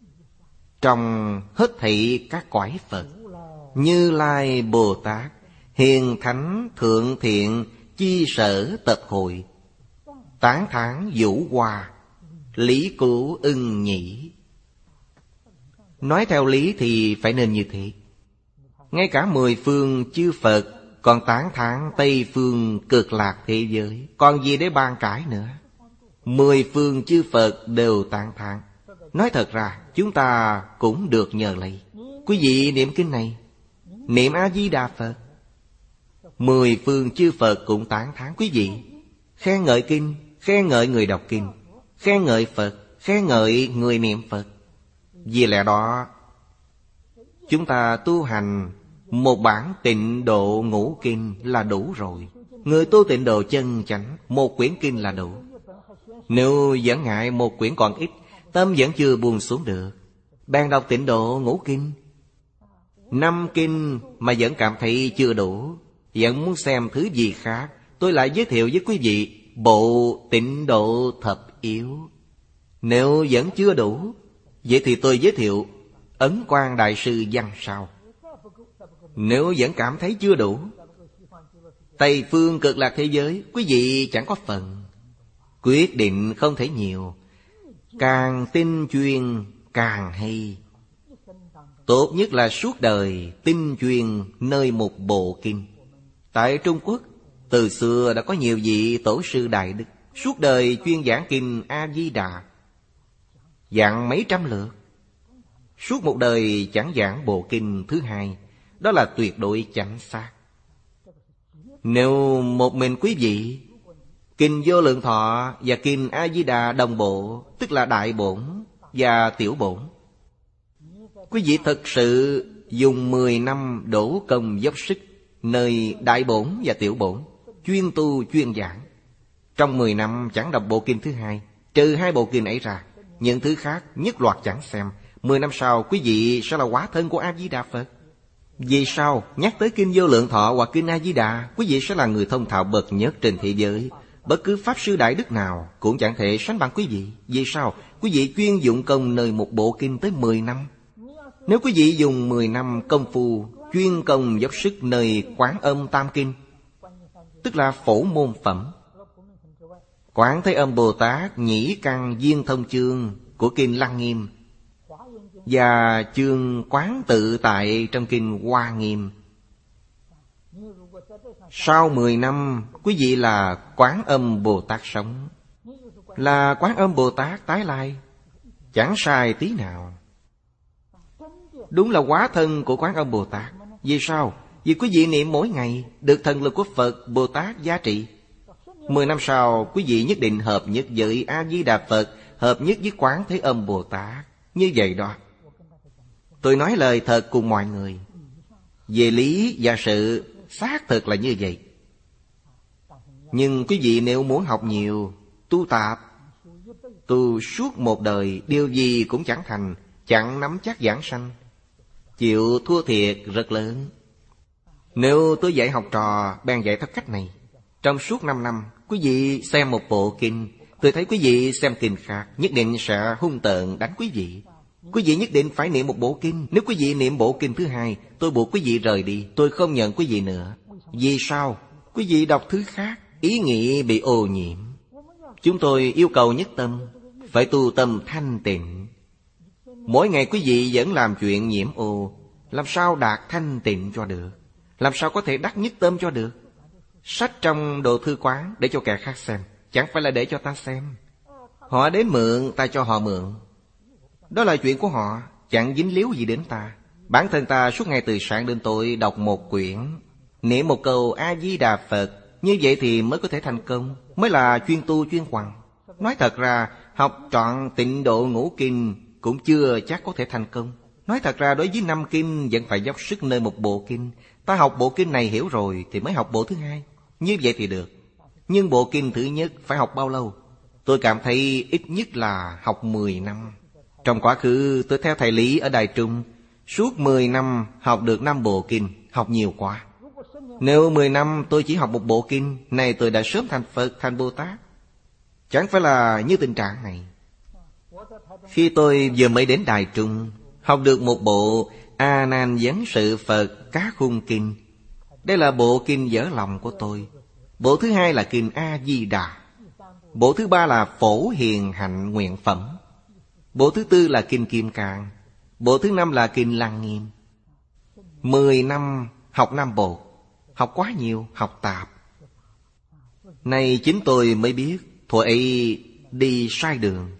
trong hết thảy các cõi Phật. Như Lai Bồ Tát, hiền thánh thượng thiện, chi sở tập hội, tán thán vũ hòa, lý cũ ưng nhĩ. Nói theo lý thì phải nên như thế. Ngay cả mười phương chư Phật còn tán thán Tây phương cực lạc thế giới, còn gì để bàn cãi nữa. Mười phương chư Phật đều tán thán. Nói thật ra chúng ta cũng được nhờ lấy. Quý vị niệm kinh này, niệm A-di-đà Phật, mười phương chư Phật cũng tán thán quý vị, khen ngợi kinh, khen ngợi người đọc kinh, khen ngợi Phật, khen ngợi người niệm Phật. Vì lẽ đó, chúng ta tu hành một bản Tịnh Độ Ngũ Kinh là đủ rồi. Người tu Tịnh Độ chân chánh, một quyển kinh là đủ. Nếu vẫn ngại một quyển còn ít, tâm vẫn chưa buông xuống được, bèn đọc Tịnh Độ Ngũ Kinh. Năm kinh mà vẫn cảm thấy chưa đủ, vẫn muốn xem thứ gì khác, tôi lại giới thiệu với quý vị bộ Tịnh Độ Thập Yếu. Nếu vẫn chưa đủ, vậy thì tôi giới thiệu Ấn Quang Đại Sư Văn Sao. Nếu vẫn cảm thấy chưa đủ, Tây phương cực lạc thế giới, quý vị chẳng có phần. Quyết định không thể nhiều, càng tinh chuyên càng hay. Tốt nhất là suốt đời tinh chuyên nơi một bộ kinh. Tại Trung Quốc, từ xưa đã có nhiều vị tổ sư đại đức suốt đời chuyên giảng kinh A-di-đà, giảng mấy trăm lượt, suốt một đời chẳng giảng bộ kinh thứ hai. Đó là tuyệt đối chánh xác. Nếu một mình quý vị kinh Vô Lượng Thọ và kinh A-di-đà đồng bộ, tức là đại bổn và tiểu bổn, quý vị thật sự dùng mười năm đổ công dốc sức nơi đại bổn và tiểu bổn, chuyên tu chuyên giảng. Trong mười năm chẳng đọc bộ kinh thứ hai, trừ hai bộ kinh ấy ra, những thứ khác nhất loạt chẳng xem. Mười năm sau quý vị sẽ là hóa thân của A-di-đà Phật. Vì sao nhắc tới kinh Vô Lượng Thọ hoặc kinh A-di-đà, quý vị sẽ là người thông thạo bậc nhất trên thế giới. Bất cứ pháp sư đại đức nào cũng chẳng thể sánh bằng quý vị. Vì sao? Quý vị chuyên dụng công nơi một bộ kinh tới mười năm. Nếu quý vị dùng mười năm công phu chuyên công dốc sức nơi Quán Âm Tam Kinh, tức là phổ môn phẩm, Quán Thế Âm Bồ Tát Nhĩ Căn Viên Thông Chương của kinh Lăng Nghiêm và chương Quán Tự Tại trong kinh Hoa Nghiêm, sau mười năm quý vị là Quán Âm Bồ Tát sống, là Quán Âm Bồ Tát tái lai, chẳng sai tí nào. Đúng là hóa thân của Quán Âm Bồ Tát. Vì sao? Vì quý vị niệm mỗi ngày, được thần lực của Phật Bồ Tát giá trị. Mười năm sau quý vị nhất định hợp nhất với A-di-đà Phật, hợp nhất với Quán Thế Âm Bồ Tát. Như vậy đó. Tôi nói lời thật cùng mọi người, về lý và sự xác thực là như vậy. Nhưng quý vị nếu muốn học nhiều, Tu tạp, tu suốt một đời, điều gì cũng chẳng thành, chẳng nắm chắc giảng sanh, chịu thua thiệt rất lớn. Nếu tôi dạy học trò, bèn dạy theo cách này. Trong suốt năm năm, quý vị xem một bộ kinh, tôi thấy quý vị xem kinh khác, nhất định sẽ hung tợn đánh quý vị. Quý vị nhất định phải niệm một bộ kinh. Nếu quý vị niệm bộ kinh thứ hai, tôi buộc quý vị rời đi, tôi không nhận quý vị nữa. Vì sao? Quý vị đọc thứ khác, ý nghĩ bị ô nhiễm. Chúng tôi yêu cầu nhất tâm, phải tu tâm thanh tịnh. Mỗi ngày quý vị vẫn làm chuyện nhiễm ô, làm sao đạt thanh tịnh cho được? Làm sao có thể đắc nhất tâm cho được? Sách trong đồ thư quán để cho kẻ khác xem, chẳng phải là để cho ta xem. Họ đến mượn, ta cho họ mượn. Đó là chuyện của họ, chẳng dính líu gì đến ta. Bản thân ta suốt ngày từ sáng đến tối đọc một quyển, niệm một câu A-di-đà Phật. Như vậy thì mới có thể thành công, mới là chuyên tu chuyên hoằng. Nói thật ra, học trọn tịnh độ ngũ kinh cũng chưa chắc có thể thành công. Nói thật ra, đối với năm kinh vẫn phải dốc sức nơi một bộ kinh. Ta học bộ kinh này hiểu rồi thì mới học bộ thứ hai. Như vậy thì được. Nhưng bộ kinh thứ nhất phải học bao lâu? Tôi cảm thấy ít nhất là học mười năm. Trong quá khứ tôi theo thầy Lý ở Đài Trung, suốt mười năm học được năm bộ kinh, học nhiều quá. Nếu mười năm tôi chỉ học một bộ kinh, này tôi đã sớm thành Phật, thành Bồ Tát. Chẳng phải là như tình trạng này. Khi tôi vừa mới đến Đài Trung, học được một bộ A Nan Vấn Sự Phật Các Khung Kinh. Đây là bộ kinh vỡ lòng của tôi. Bộ thứ hai là kinh A Di Đà. Bộ thứ ba là Phổ Hiền Hạnh Nguyện Phẩm. Bộ thứ tư là kinh Kim Cang. Bộ thứ năm là kinh Lăng Nghiêm. Mười năm học năm bộ. Học quá nhiều, học tạp. Nay chính tôi mới biết thuở ấy đi sai đường.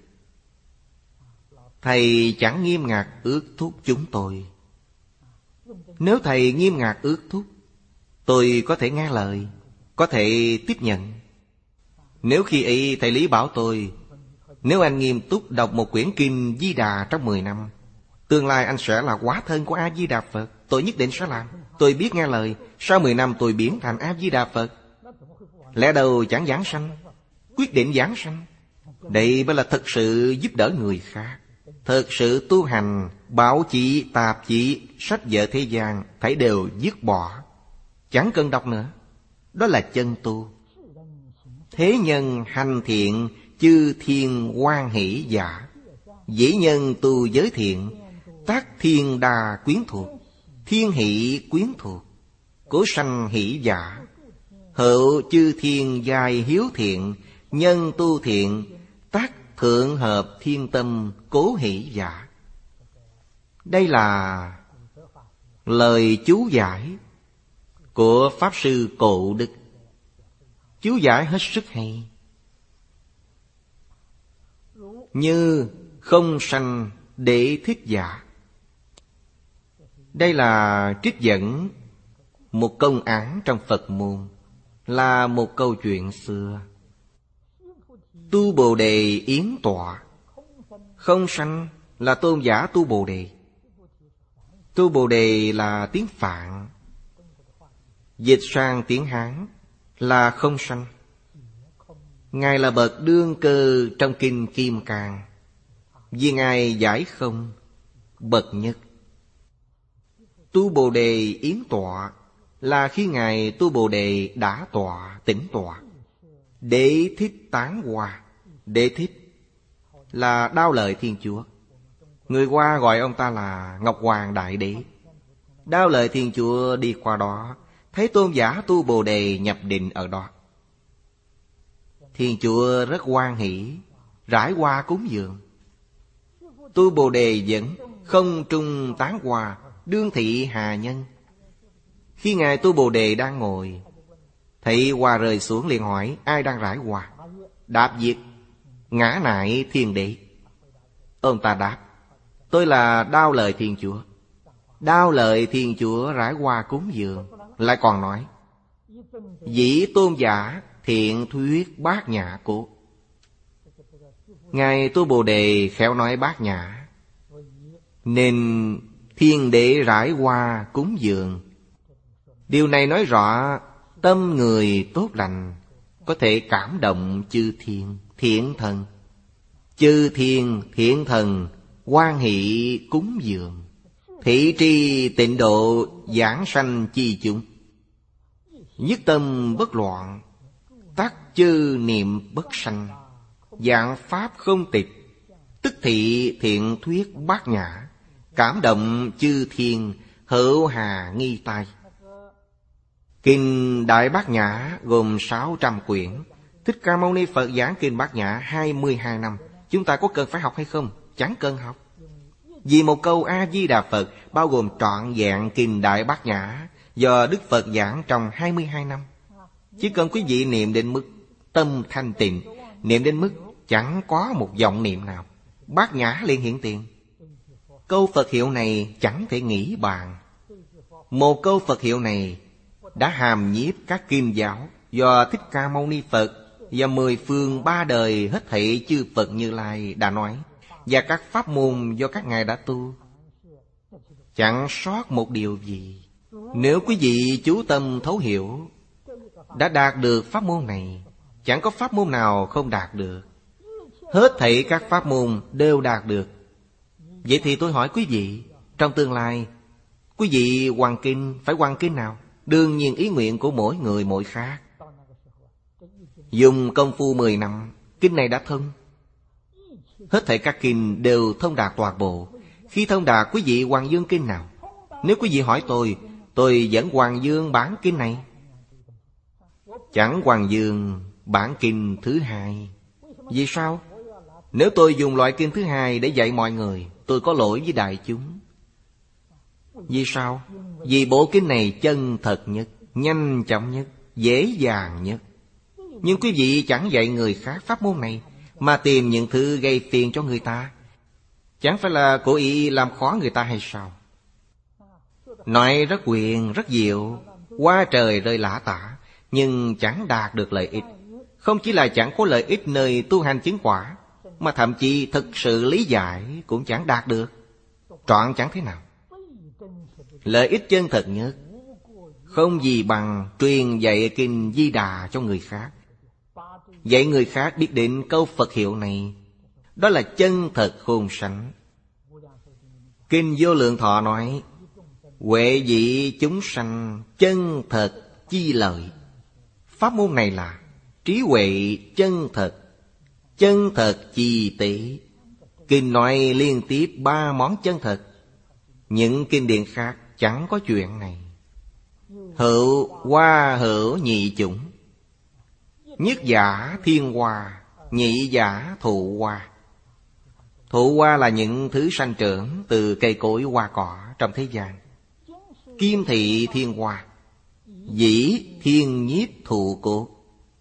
Thầy chẳng nghiêm ngặt ước thúc chúng tôi. Nếu thầy nghiêm ngặt ước thúc, tôi có thể nghe lời, có thể tiếp nhận. Nếu khi ấy thầy Lý bảo tôi, nếu anh nghiêm túc đọc một quyển kinh Di Đà trong mười năm, tương lai anh sẽ là hóa thân của A-di-đà Phật, tôi nhất định sẽ làm. Tôi biết nghe lời, sau mười năm tôi biến thành A-di-đà Phật. Lẽ đâu chẳng giảng sanh, quyết định giảng sanh. Đây mới là thật sự giúp đỡ người khác. Thật sự tu hành, bảo chỉ, tạp chỉ, sách vở thế gian phải đều dứt bỏ, chẳng cần đọc nữa. Đó là chân tu. Thế nhân hành thiện, chư thiên hoan hỷ giả. Dĩ nhân tu giới thiện, tác thiên đà quyến thuộc. Thiên hỷ quyến thuộc, cố sanh hỷ giả. Hậu chư thiên giai hiếu thiện, nhân tu thiện, tác thượng hợp thiên tâm, cố hỷ giả. Đây là lời chú giải của Pháp Sư Cổ Đức. Chú giải hết sức hay. Như không sanh để thích giả. Đây là trích dẫn một công án trong Phật môn, là một câu chuyện xưa. Tu Bồ Đề yến tọa. Không sanh là tôn giả tu Bồ Đề. Tu Bồ Đề là tiếng Phạn, dịch sang tiếng Hán là không sanh. Ngài là bậc đương cơ trong kinh Kim Cang, vì Ngài giải không, bậc nhất. Tu Bồ Đề yến tọa là khi Ngài tu Bồ Đề đã tọa, tĩnh tọa. Đế thích tán hoa. Đế thích là Đao Lợi Thiên Chúa. Người Hoa gọi ông ta là Ngọc Hoàng Đại Đế. Đao Lợi Thiên Chúa đi qua đó, thấy tôn giả tu Bồ Đề nhập định ở đó. Thiên Chúa rất hoan hỷ, rải hoa cúng dường. Tu Bồ Đề vẫn không trung tán hoa, đương thị hà nhân. Khi Ngài tu Bồ Đề đang ngồi, thấy hoa rơi xuống liền hỏi ai đang rải hoa. Đáp diệt ngã nại Thiên Đế. Ông ta đáp tôi là Đao Lợi Thiên Chúa. Đao Lợi Thiên Chúa rải hoa cúng dường, lại còn nói dĩ tôn giả thiện thuyết bát nhã cố. Ngài tu Bồ Đề khéo nói bát nhã, nên Thiên Đế rải hoa cúng dường. Điều này nói rõ tâm người tốt lành có thể cảm động chư thiên. thiện thần. Chư thiên thiện thần hoan hỷ cúng dường. Thị tri tịnh độ giảng sanh chi chúng. Nhất tâm bất loạn, tác chư niệm bất sanh. Dạng pháp không tịch, tức thị thiện thuyết bát nhã. Cảm động chư thiên hữu hà nghi tai. Kinh Đại Bát Nhã gồm sáu trăm quyển. Thích Ca Mâu Ni Phật giảng Kinh Bát Nhã hai mươi hai năm. Chúng ta có cần phải học hay không? Chẳng cần học. Vì một câu A-di-đà Phật bao gồm trọn vẹn Kinh Đại Bát Nhã do Đức Phật giảng trong hai mươi hai năm. Chỉ cần quý vị niệm đến mức tâm thanh tịnh, niệm đến mức chẳng có một vọng niệm nào, Bát Nhã liền hiện tiền. Câu Phật hiệu này chẳng thể nghĩ bàn. Một câu Phật hiệu này đã hàm nhiếp các kinh giáo do Thích Ca Mâu Ni Phật và mười phương ba đời hết thảy chư Phật Như Lai đã nói, và các pháp môn do các ngài đã tu. Chẳng sót một điều gì. Nếu quý vị chú tâm thấu hiểu, đã đạt được pháp môn này, chẳng có pháp môn nào không đạt được. Hết thảy các pháp môn đều đạt được. Vậy thì tôi hỏi quý vị, trong tương lai, quý vị hoàn kinh phải hoàn kinh nào? Đương nhiên ý nguyện của mỗi người mỗi khác. Dùng công phu mười năm, kinh này đã thông. Hết thảy các kinh đều thông đạt toàn bộ. Khi thông đạt, quý vị hoàn dương kinh nào? Nếu quý vị hỏi tôi, tôi vẫn hoàn dương bản kinh này. Chẳng hoàn dương bản kinh thứ hai. Vì sao? Nếu tôi dùng loại kinh thứ hai để dạy mọi người, tôi có lỗi với đại chúng. Vì sao? Vì bộ kinh này chân thật nhất, nhanh chóng nhất, dễ dàng nhất. Nhưng quý vị chẳng dạy người khác pháp môn này, mà tìm những thứ gây phiền cho người ta. Chẳng phải là cố ý làm khó người ta hay sao? Nói rất quyền, rất diệu, qua trời rơi lã tả, nhưng chẳng đạt được lợi ích. Không chỉ là chẳng có lợi ích nơi tu hành chứng quả, mà thậm chí thực sự lý giải cũng chẳng đạt được. Trọn chẳng thế nào. Lợi ích chân thật nhất không gì bằng truyền dạy kinh Di Đà cho người khác. Dạy người khác biết đến câu Phật hiệu này, đó là chân thật khôn sánh. Kinh Vô Lượng Thọ nói, huệ vị chúng sanh chân thật chi lợi. Pháp môn này là trí huệ chân thật, chân thật chi tế. Kinh nói liên tiếp ba món chân thật. Những kinh điển khác chẳng có chuyện này. Hữu hoa hữu nhị chủng. Nhất giả thiên hoa, nhị giả thụ hoa. Thụ hoa là những thứ sanh trưởng từ cây cối hoa cỏ trong thế gian. Kim thị thiên hoa, dĩ thiên nhiếp thụ cốt.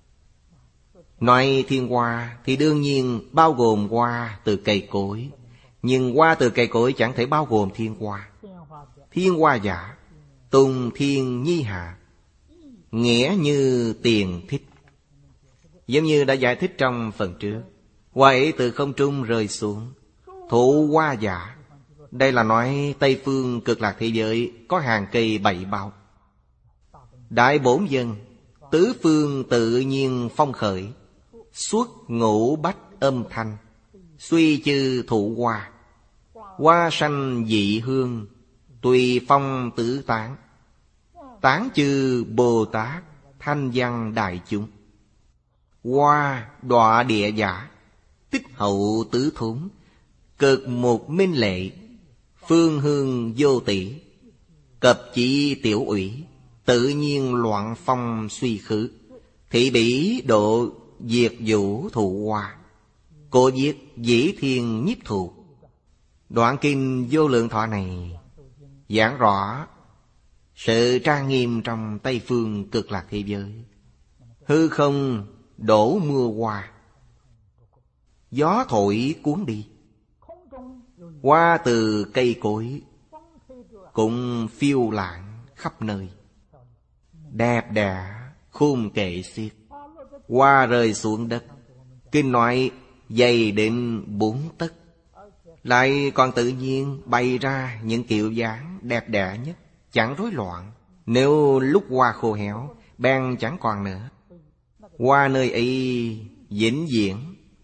Nói thiên hoa thì đương nhiên bao gồm hoa từ cây cối. Nhưng hoa từ cây cối chẳng thể bao gồm thiên hoa. Thiên hoa giả, tùng thiên nhi hạ, nghĩa như tiền thích. Giống như đã giải thích trong phần trước, hoa ấy từ không trung rơi xuống. Thụ hoa giả, đây là nói Tây phương cực lạc thế giới có hàng cây bảy bao. Đại bổn dân, tứ phương tự nhiên phong khởi, xuất ngũ bách âm thanh, suy chư thụ hoa. Hoa sanh dị hương, tùy phong tử tán. Tán chư Bồ Tát, thanh văn đại chúng. Hoa đọa địa giả, tích hậu tứ thốn, cực một minh lệ, phương hương vô tỷ. Cập chỉ tiểu ủy, tự nhiên loạn phong suy khứ. Thị bỉ độ diệt vũ thụ hoa, cô diệt dĩ thiên nhiếp thụ. Đoạn kinh Vô Lượng Thọ này giảng rõ sự trang nghiêm trong Tây phương cực lạc thế giới. Hư không đổ mưa hoa, gió thổi cuốn đi. Hoa từ cây cối cũng phiêu lãng khắp nơi, đẹp đẽ khôn kệ xiết. Hoa rơi xuống đất, kinh nói dày đến bốn tấc, lại còn tự nhiên bày ra những kiểu dáng đẹp đẽ nhất, chẳng rối loạn. Nếu lúc hoa khô héo, bèn chẳng còn nữa. Hoa nơi ấy vĩnh viễn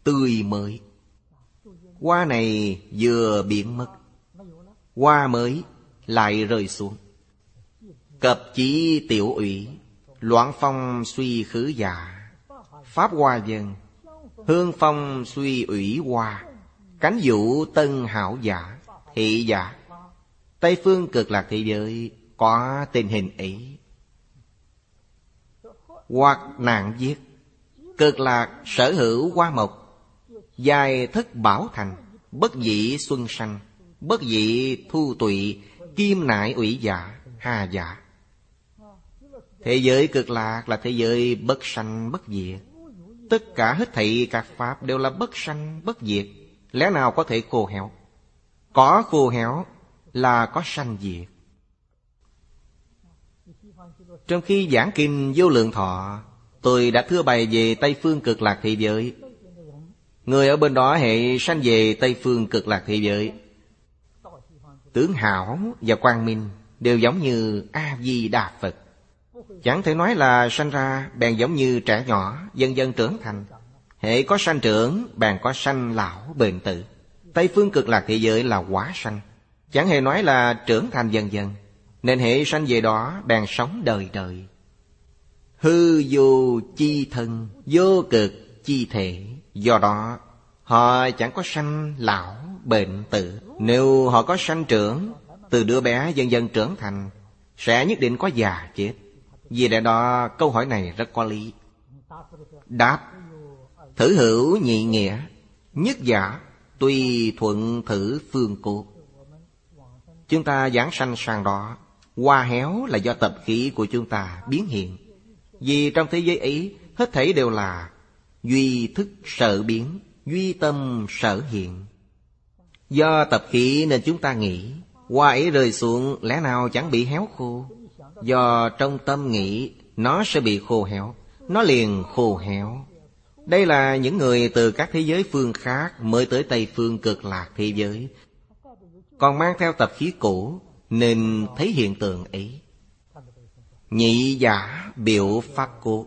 tươi mới. Hoa này vừa biến mất, hoa mới lại rơi xuống. Cập chí tiểu ủy, loạn phong suy khứ dạ. Pháp hoa dân, hương phong suy ủy hoa. Cánh vũ tân hảo giả, thị giả. Tây phương cực lạc thế giới có tình hình ấy. Hoặc nạn viết, cực lạc sở hữu hoa mộc, dài thất bảo thành, bất dĩ xuân sanh, bất dĩ thu tụy, kim nại ủy giả, hà giả. Thế giới cực lạc là thế giới bất sanh bất diệt. Tất cả hết thảy các pháp đều là bất sanh bất diệt. Lẽ nào có thể khô héo? Có khô héo là có sanh diệt. Trong khi giảng kinh Vô Lượng Thọ, tôi đã thưa bày về Tây phương cực lạc thế giới. Người ở bên đó hệ sanh về Tây phương cực lạc thế giới. Tướng Hảo và Quang Minh đều giống như A-di-đà Phật. Chẳng thể nói là sanh ra bèn giống như trẻ nhỏ, dần dần trưởng thành. Hệ có sanh trưởng, bèn có sanh lão bền tử. Tây phương cực lạc thế giới là hóa sanh, chẳng hề nói là trưởng thành dần dần. Nên hệ sanh về đó bèn sống đời đời. Hư vô chi thân, vô cực chi thể. Do đó họ chẳng có sanh lão bệnh tử. Nếu họ có sanh trưởng, từ đứa bé dần dần trưởng thành, sẽ nhất định có già chết. Vì lẽ đó câu hỏi này rất có lý. Đáp: thử hữu nhị nghĩa, nhất giả tùy thuận thử phương cốt. Chúng ta giảng sanh sang đó, hoa héo là do tập khí của chúng ta biến hiện. Vì trong thế giới ấy, hết thảy đều là duy thức sở biến, duy tâm sở hiện. Do tập khí nên chúng ta nghĩ hoa ấy rơi xuống lẽ nào chẳng bị héo khô. Do trong tâm nghĩ nó sẽ bị khô héo, nó liền khô héo. Đây là những người từ các thế giới phương khác mới tới Tây phương cực lạc thế giới, còn mang theo tập khí cũ nên thấy hiện tượng ấy. Nhị giả biểu pháp cốt,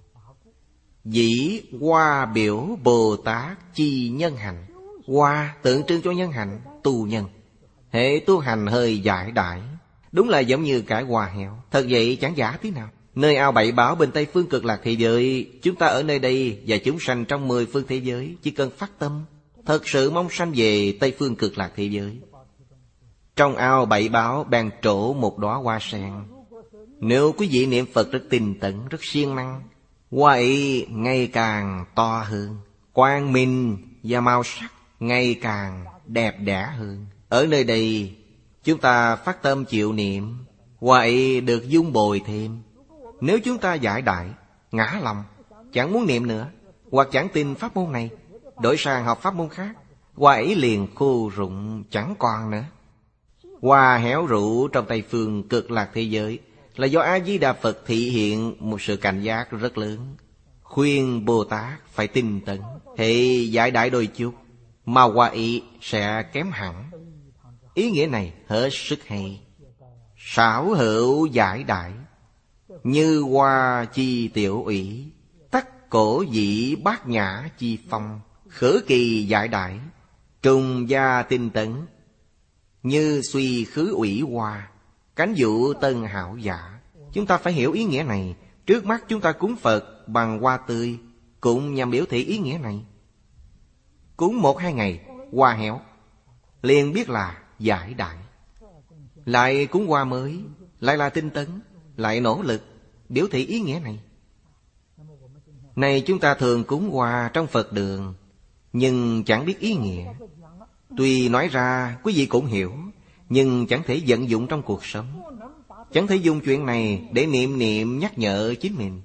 dĩ hoa biểu Bồ Tát chi nhân hành. Hoa tượng trưng cho nhân hành, tu nhân. Hệ tu hành hơi giải đại, đúng là giống như cải hoa héo. Thật vậy chẳng giả tí nào. Nơi ao bảy báo bên Tây phương cực lạc thế giới, chúng ta ở nơi đây và chúng sanh trong mười phương thế giới, chỉ cần phát tâm thật sự mong sanh về Tây phương cực lạc thế giới, trong ao bảy báo bèn trổ một đóa hoa sen. Nếu quý vị niệm Phật rất tinh tấn, rất siêng năng, hoa ấy ngày càng to hơn, quang minh và màu sắc ngày càng đẹp đẽ hơn. Ở nơi đây chúng ta phát tâm chịu niệm, hoa ấy được dung bồi thêm. Nếu chúng ta giải đại, ngã lòng, chẳng muốn niệm nữa, hoặc chẳng tin pháp môn này, đổi sang học pháp môn khác, hoa ấy liền khô rụng chẳng còn nữa. Hoa héo rũ trong Tây phương cực lạc thế giới là do A-di-đà Phật thị hiện một sự cảnh giác rất lớn, khuyên Bồ Tát phải tinh tấn. Hệ giải đại đôi chút, mà hoa ý sẽ kém hẳn. Ý nghĩa này hết sức hay. Xảo hữu giải đại, như hoa chi tiểu ủy, tắc cổ dĩ bát nhã chi phong. Khởi kỳ giải đại, trùng gia tinh tấn, như suy khứ ủy hoa, cánh vũ tân hảo giả. Chúng ta phải hiểu ý nghĩa này. Trước mắt chúng ta cúng Phật bằng hoa tươi cũng nhằm biểu thị ý nghĩa này. Cúng một hai ngày, hoa héo, liền biết là giải đại. Lại cúng hoa mới, lại là tinh tấn, lại nỗ lực, biểu thị ý nghĩa này. Này chúng ta thường cúng hoa trong Phật đường, nhưng chẳng biết ý nghĩa. Tuy nói ra quý vị cũng hiểu, nhưng chẳng thể vận dụng trong cuộc sống. Chẳng thể dùng chuyện này để niệm niệm nhắc nhở chính mình.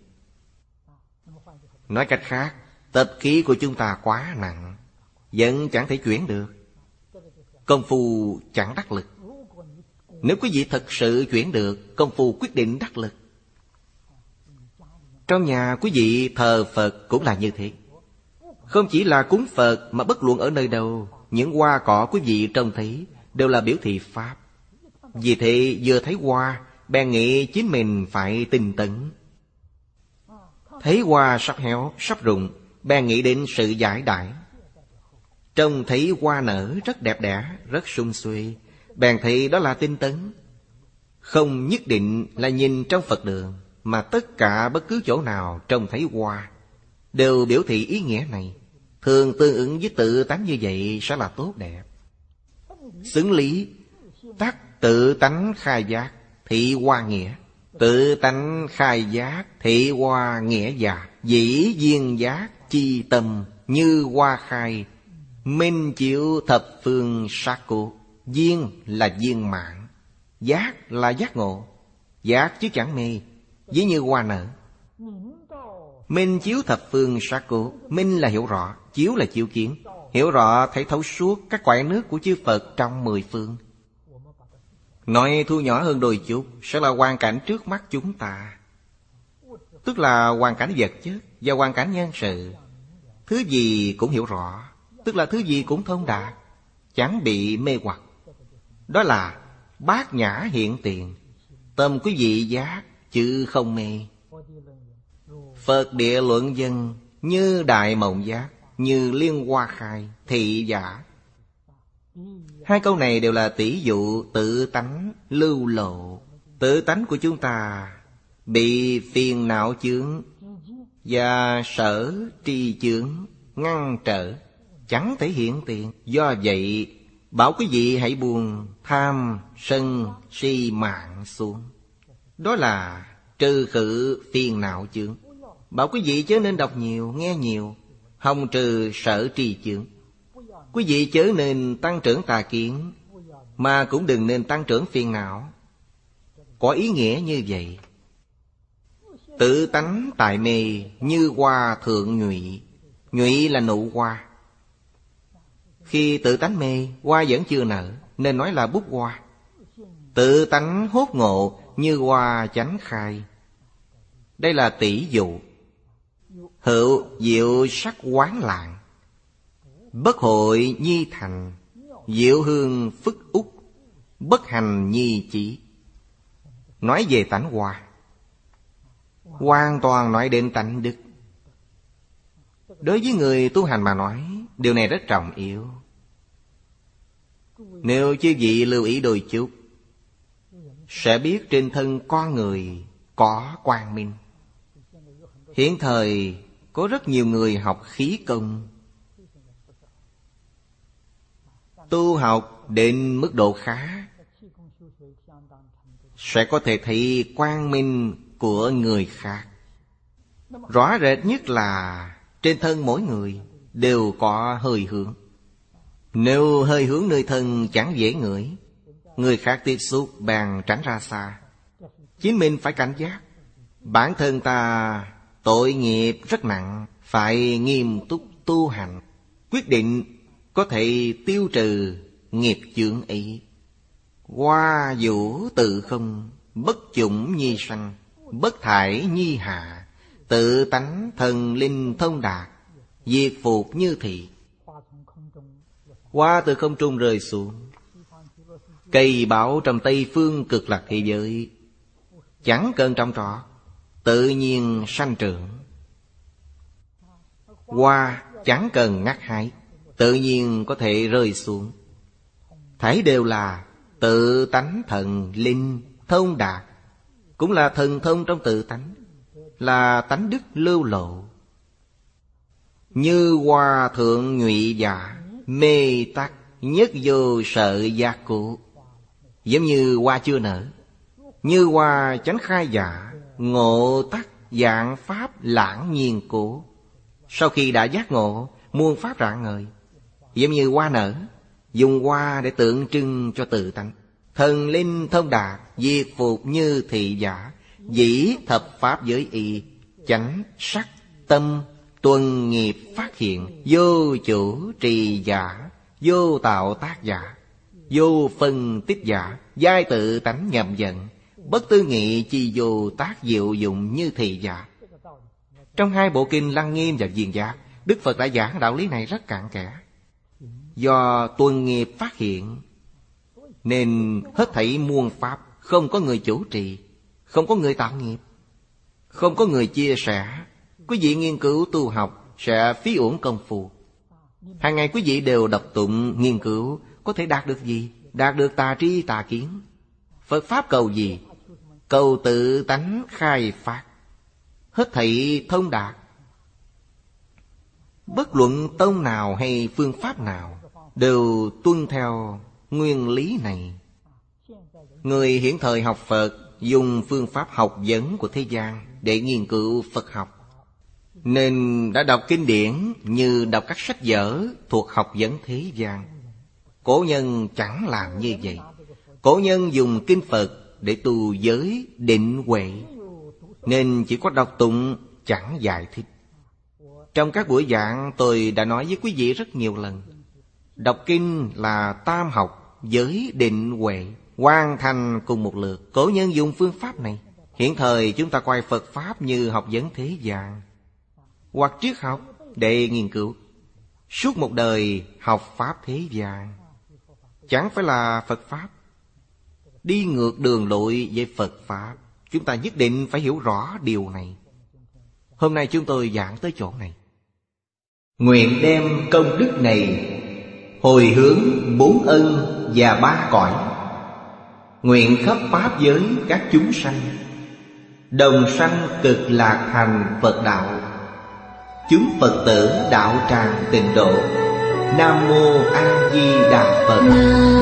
Nói cách khác, tập khí của chúng ta quá nặng, vẫn chẳng thể chuyển được. Công phu chẳng đắc lực. Nếu quý vị thật sự chuyển được, công phu quyết định đắc lực. Trong nhà quý vị thờ Phật cũng là như thế. Không chỉ là cúng Phật mà bất luận ở nơi đâu, những hoa cỏ quý vị trông thấy đều là biểu thị Pháp. Vì thế vừa thấy hoa, bèn nghĩ chính mình phải tinh tấn. Thấy hoa sắp héo, sắp rụng, bèn nghĩ đến sự giải đãi. Trông thấy hoa nở rất đẹp đẽ, rất sum suê, bèn thấy đó là tinh tấn. Không nhất định là nhìn trong Phật đường, mà tất cả bất cứ chỗ nào trông thấy hoa đều biểu thị ý nghĩa này. Thường tương ứng với tự tánh như vậy sẽ là tốt đẹp. Xứng lý, tắc tự tánh khai giác, thị hoa nghĩa. Tự tánh khai giác, thị hoa nghĩa già. Dĩ viên giác, chi tâm, như hoa khai, minh chiếu thập phương sát cố. Viên là viên mãn, giác là giác ngộ. Giác chứ chẳng mê, ví như hoa nở. Minh chiếu thập phương sát cố. Minh là hiểu rõ, chiếu là chiếu kiến. Hiểu rõ thấy thấu suốt các quải nước của chư Phật trong mười phương. Nói thu nhỏ hơn đôi chút, sẽ là hoàn cảnh trước mắt chúng ta. Tức là hoàn cảnh vật chất và hoàn cảnh nhân sự. Thứ gì cũng hiểu rõ, tức là thứ gì cũng thông đạt, chẳng bị mê hoặc. Đó là bát nhã hiện tiền. Tâm quý vị giác, chứ không mê. Phật địa luận dân, như đại mộng giác, như liên hoa khai, thị giả. Hai câu này đều là tỷ dụ tự tánh lưu lộ. Tự tánh của chúng ta bị phiền não chướng và sở tri chướng ngăn trở, chẳng thể hiện tiền. Do vậy bảo quý vị hãy buông tham sân si mạng xuống. Đó là trừ khử phiền não chướng. Bảo quý vị chớ nên đọc nhiều, nghe nhiều, hòng trừ sở tri chướng. Quý vị chớ nên tăng trưởng tà kiến, mà cũng đừng nên tăng trưởng phiền não. Có ý nghĩa như vậy. Tự tánh tại mê, như hoa thượng nhụy. Nhụy là nụ hoa. Khi tự tánh mê, hoa vẫn chưa nở, nên nói là bút hoa. Tự tánh hốt ngộ, như hoa chánh khai. Đây là tỷ dụ. Hữu diệu sắc quán lạng, bất hội nhi thành, diệu hương phức úc, bất hành nhi chỉ. Nói về tánh hoa, hoàn toàn nói đến tánh đức. Đối với người tu hành mà nói, điều này rất trọng yếu. Nếu chư vị lưu ý đôi chút, sẽ biết trên thân con người có quang minh. Hiện thời có rất nhiều người học khí công, tu học đến mức độ khá, sẽ có thể thấy quang minh của người khác. Rõ rệt nhất là trên thân mỗi người đều có hơi hướng. Nếu hơi hướng nơi thân chẳng dễ ngửi, người khác tiếp xúc bèn tránh ra xa. Chính mình phải cảnh giác. Bản thân ta tội nghiệp rất nặng, phải nghiêm túc tu hành, quyết định có thể tiêu trừ nghiệp chướng ấy. Hoa vũ tự không, bất chủng nhi sanh, bất thải nhi hạ, tự tánh thần linh thông đạt, diệt phục như thị. Hoa từ không trung rơi xuống, cây bảo trong Tây Phương cực lạc thế giới, chẳng cần trồng trọt, tự nhiên sanh trưởng. Hoa chẳng cần ngắt hái, tự nhiên có thể rơi xuống. Thảy đều là tự tánh thần linh thông đạt, cũng là thần thông trong tự tánh, là tánh đức lưu lộ. Như hoa thượng nhụy giả, mê tắc nhất vô sợ giác cụ. Giống như hoa chưa nở, như hoa chánh khai giả, ngộ tắc dạng pháp lãng nhiên cố. Sau khi đã giác ngộ, muôn pháp rạng ngời. Giống như hoa nở, dùng hoa để tượng trưng cho tự tánh. Thần linh thông đạt, diệt phục như thị giả, dĩ thập pháp giới y, chánh sắc tâm tuần nghiệp phát hiện, vô chủ trì giả, vô tạo tác giả, vô phân tích giả, giai tự tánh nhầm giận, bất tư nghị chi vô tác diệu dụng như thị giả. Trong hai bộ kinh Lăng Nghiêm và Viên Giác, Đức Phật đã giảng đạo lý này rất cặn kẽ. Do tuần nghiệp phát hiện, nên hết thảy muôn pháp không có người chủ trì, không có người tạo nghiệp, không có người chia sẻ. Quý vị nghiên cứu tu học sẽ phí uổng công phu. Hàng ngày quý vị đều đọc tụng, nghiên cứu, có thể đạt được gì? Đạt được tà tri tà kiến. Phật Pháp cầu gì? Cầu tự tánh khai phát, hết thảy thông đạt. Bất luận tông nào hay phương pháp nào đều tuân theo nguyên lý này. Người hiện thời học Phật dùng phương pháp học vấn của thế gian để nghiên cứu Phật học, nên đã đọc kinh điển như đọc các sách vở thuộc học vấn thế gian. Cổ nhân chẳng làm như vậy. Cổ nhân dùng kinh Phật để tu giới định huệ, nên chỉ có đọc tụng, chẳng giải thích. Trong các buổi giảng tôi đã nói với quý vị rất nhiều lần, đọc kinh là tam học, giới định huệ hoàn thành cùng một lượt. Cổ nhân dùng phương pháp này. Hiện thời chúng ta coi Phật Pháp như học vấn thế gian hoặc triết học để nghiên cứu. Suốt một đời học Pháp thế gian, chẳng phải là Phật Pháp. Đi ngược đường lối với Phật Pháp, chúng ta nhất định phải hiểu rõ điều này. Hôm nay chúng tôi giảng tới chỗ này. Nguyện đem công đức này hồi hướng bốn ân và ba cõi, nguyện khắp pháp giới các chúng sanh đồng sanh cực lạc thành Phật đạo. Chúng Phật tử đạo tràng tịnh độ. Nam mô A Di Đà Phật.